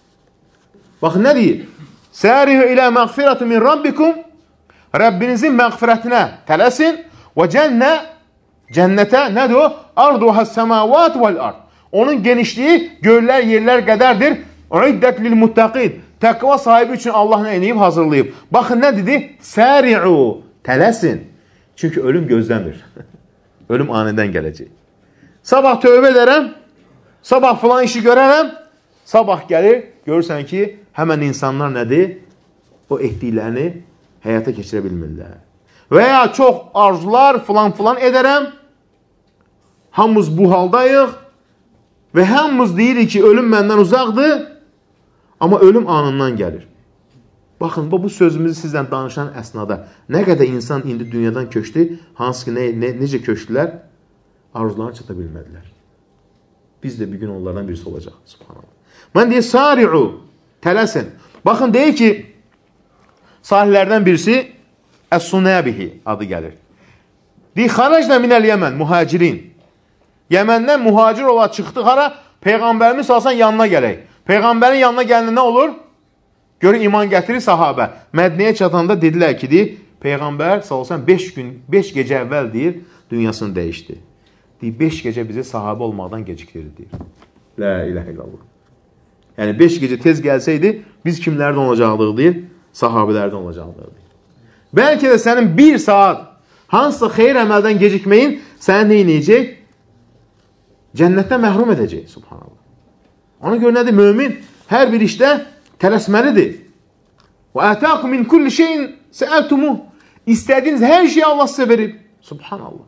Baxın, nə deyir? Sərihu ilə məğfirətü min Rabbikum. Rəbbinizin məğfirətinə tələsin. Və cənnə, cənnətə, nədir o? Arduhə səmavat vəl-ard. Onun genişliyi göylər, yerlər qədərdir. Uiddət lil-muttaqin. Təqva sahibi üçün Allah nə eləyib, hazırlayıb. Baxın, nə dedi? Səri'u, tələsin. Çünki ölüm gözləmir. Ölüm anidən gələcək. Sabah tövbə edərəm, sabah filan işi görərəm, sabah gəlir, görürsən ki, həmən insanlar nədir? O etdiklərini həyata keçirə bilmirlər. Və ya çox arzular filan-filan edərəm, hamımız bu haldayıq və hamımız deyirik ki, ölüm məndən uzaqdır, amma ölüm anından gəlir. Baxın, bu sözümüzü sizdən danışan əsnada nə qədər insan indi dünyadan köçdü, hansı ki, ne, ne, necə köçdülər, arzularını çata bilmədilər. Biz də bir gün onlardan birisi olacaq. Subhanallah. Mən deyir, sari'u, tələsin. Baxın, deyir ki, sahillərdən birisi Əs-Sunabihi adı gəlir. Deyir, xarəclə minəl Yəmən, mühacirin. Yəməndən mühacir ola çıxdı, hara? Peyğəmbərimiz salsan yanına gələk. Peyğəmbərin yanına gəlində nə olur? Görün, iman gətirir sahabə. Mədniyə çatanda dedilər ki, deyir, Peyğəmbər salsan beş gün, beş gecə əvvəl deyir, dünyasını dəyişdi. Deyir, beş gecə bizi sahabə olmaqdan gecikdirir, deyir. La iləhə illallah. Yəni, beş gecə tez gəlsəydi, biz kimlərdən olacaqdıq, deyir, sahabələrdən olacaqdıq, deyir. Bəlkə də sənin bir saat hansısa xeyir əməldən gecikməyin səni neynəyəcək? Cənnətdən məhrum edəcək, subhanallah. Ona görə nədir? Mömin hər bir işdə tələsməlidir. Və ətəqu min kulli şeyin səəltumuh. İstədiyiniz hər şeyi Allah sizə verib. Subhanallah.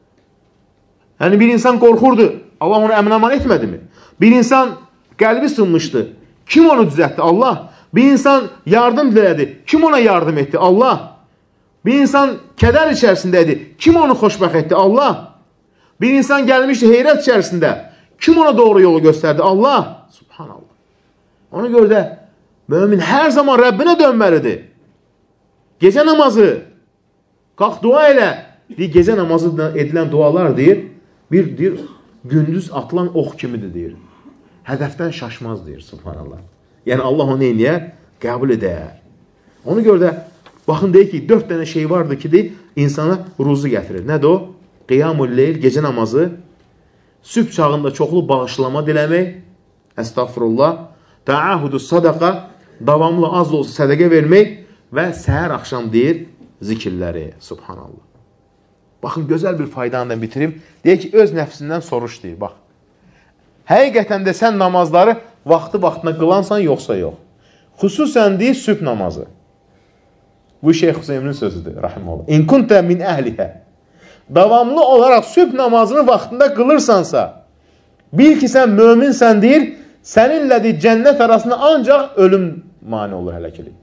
Yəni bir insan qorxurdu. Allah onu əmin-aman etmədi mi? Bir insan qəlbi sınmışdı. Kim onu düzəltdi? Allah. Bir insan yardım dilədi. Kim ona yardım etdi? Allah. Bir insan kədər içərisindədir. Kim onu xoşbəxt etdi? Allah. Bir insan gəlmişdi heyrət içərisində. Kim ona doğru yolu göstərdi? Allah. Subhanallah. Ona görə də mömin hər zaman Rəbbinə dönməlidir. Gecə namazı. Qalx dua elə. Deyir, gecə namazı edilən dualar deyir. Bir deyir, gündüz atılan ox kimidir deyir. Hədəfdən şaşmaz deyir. Subhanallah. Yəni Allah onu eləyər, qəbul edər. Ona görə də baxın deyir ki, dörd dənə şey vardır ki, deyir, insana ruzu gətirir. Nədir o? Qiyamul leyl, gecə namazı, sübh çağında çoxlu bağışlama diləmək, əstəğfurullah, təahudu sadaqa davamlı az da olsa sədəqə vermək və səhər axşam deyir zikirləri. Subhanallah. Baxın, gözəl bir faydanla bitirim. Deyək ki, öz nəfsindən soruş deyir. Bax, həqiqətən də sən namazları vaxtı-vaxtına qılansan, yoxsa yox. Xüsusən deyir, sübh namazı. Bu Şeyx Hüseynin sözüdür, rahiməllah. İn kuntə min əhlihə. Davamlı olaraq sübh namazını vaxtında qılırsansa, bil ki, sən möminsən deyir, səninlə deyir, cənnət arasında ancaq ölüm mani olur hələkəli.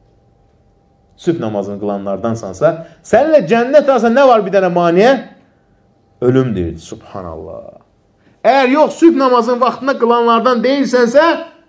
Sübh namazını qılanlardansansa, səninlə cənnət arasında nə var bir dənə maniyə? Ölüm deyir, subhanallah. Əgər yox, sübh namazının vaxtında qılanlardan deyilsənsə,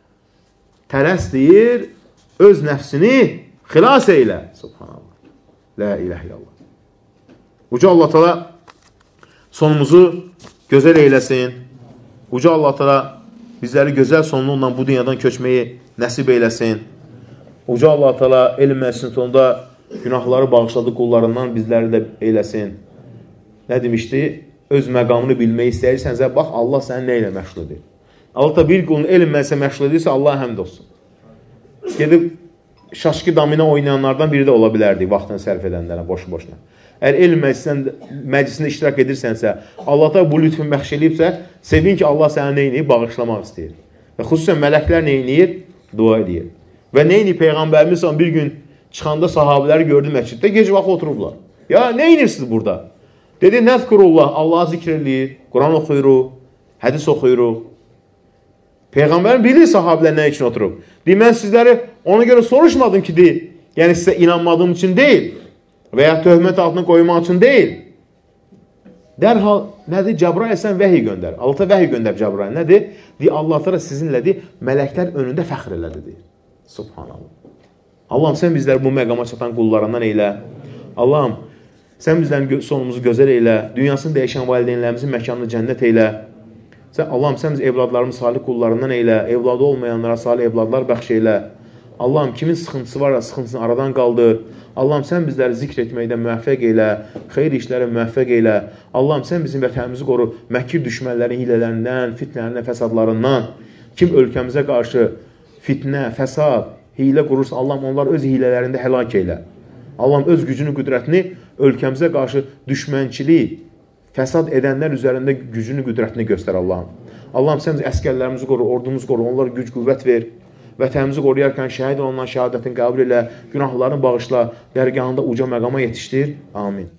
tələs deyir, öz nəfsini xilas eylə. Subhanallah. La ilahe illallah. Uca Allah Teala sonumuzu gözəl eyləsin. Uca Allah Teala bizləri gözəl sonluqla bu dünyadan köçməyi nəsib eyləsin. Uca Allah Teala elm məclisinin sonunda günahları bağışladığı qullarından bizləri də eyləsin. Nə demişdi? Öz məqamını bilmək istəyirsənsə, bax, Allah səni nə ilə məşğul edir? Allah da bir qulun elm məclisə məşğul edirsə, Allah həmd olsun. Gedib, şaşqı damına oynayanlardan biri də ola bilərdi, vaxtını sərf edənlərə, boşu-boşuna. Əgər elm məclisində iştirak edirsənsə, Allah da bu lütfün bəxş edibsə, sevin ki, Allah səni nə eləyir? Bağışlamaq istəyir. Və xüsusən mələklər nə eləyir? Dua edir. Və nə eləyir? Peyğəmbərimiz bir gün çıxanda sahabiləri gördü məsciddə, gec vaxt oturublar. Ya, nə eləyirsiniz burada? Dedi, nəzkurullah, Allah'a zikr eləyir, Quran oxuyuruq, hədis oxuyuruq. Peyğəmbərin bilir sahabilər nə üçün oturub. Deyir, mən sizləri ona görə soruşmadım ki, deyir, yəni sizə inanmadığım üçün deyil və ya töhmət altına qoymaq üçün deyil. Dərhal, nədir? Cəbrail sən vəhiy göndər. Allah vəhiy göndər Cəbrail. Nədir? Deyir, Allah da sizinlədir, mələklər önündə fəxr elədi, deyir. Subhanallah. Allahım, sən bizləri bu məqama çatan qullarından eylə. Allahım, sən bizlərin sonumuzu gözəl eylə. Dünyasını dəyişən valideynlərimizin məkanını cənnət eylə. Sən, Allahım, sən biz evladlarımız salih qullarından eylə. Evladı olmayanlara salih evladlar bəxş eylə. Allahım, kimin sıxıntısı var, sıxıntısını aradan qaldır. Allahım, sən bizləri zikr etməkdən müvəffəq eylə, xeyir işlərə müvəffəq eylə. Allahım, sən bizim vətənimizi qoru, məkir düşmənlərin hilələrindən, fitnələrindən, fəsadlarından. Kim ölkəmizə qarşı fitnə, fəsad, hilə qurursa, Allahım, onlar öz hilələrində həlak eylə. Allahım, öz gücünü, qüdrətini ölkəmizə qarşı düşmənçilik, fəsad edənlər üzərində gücünü, qüdrətini göstər, Allahım. Allahım, sən əskərlərimizi qoru, ordumuzu qoru, onlara güc, qüvvət ver. Vətənimizi qoruyarkən şəhid olanlar şəhadətin qəbul elə, günahlarını bağışla, dərgahında uca məqama yetişdir. Amin.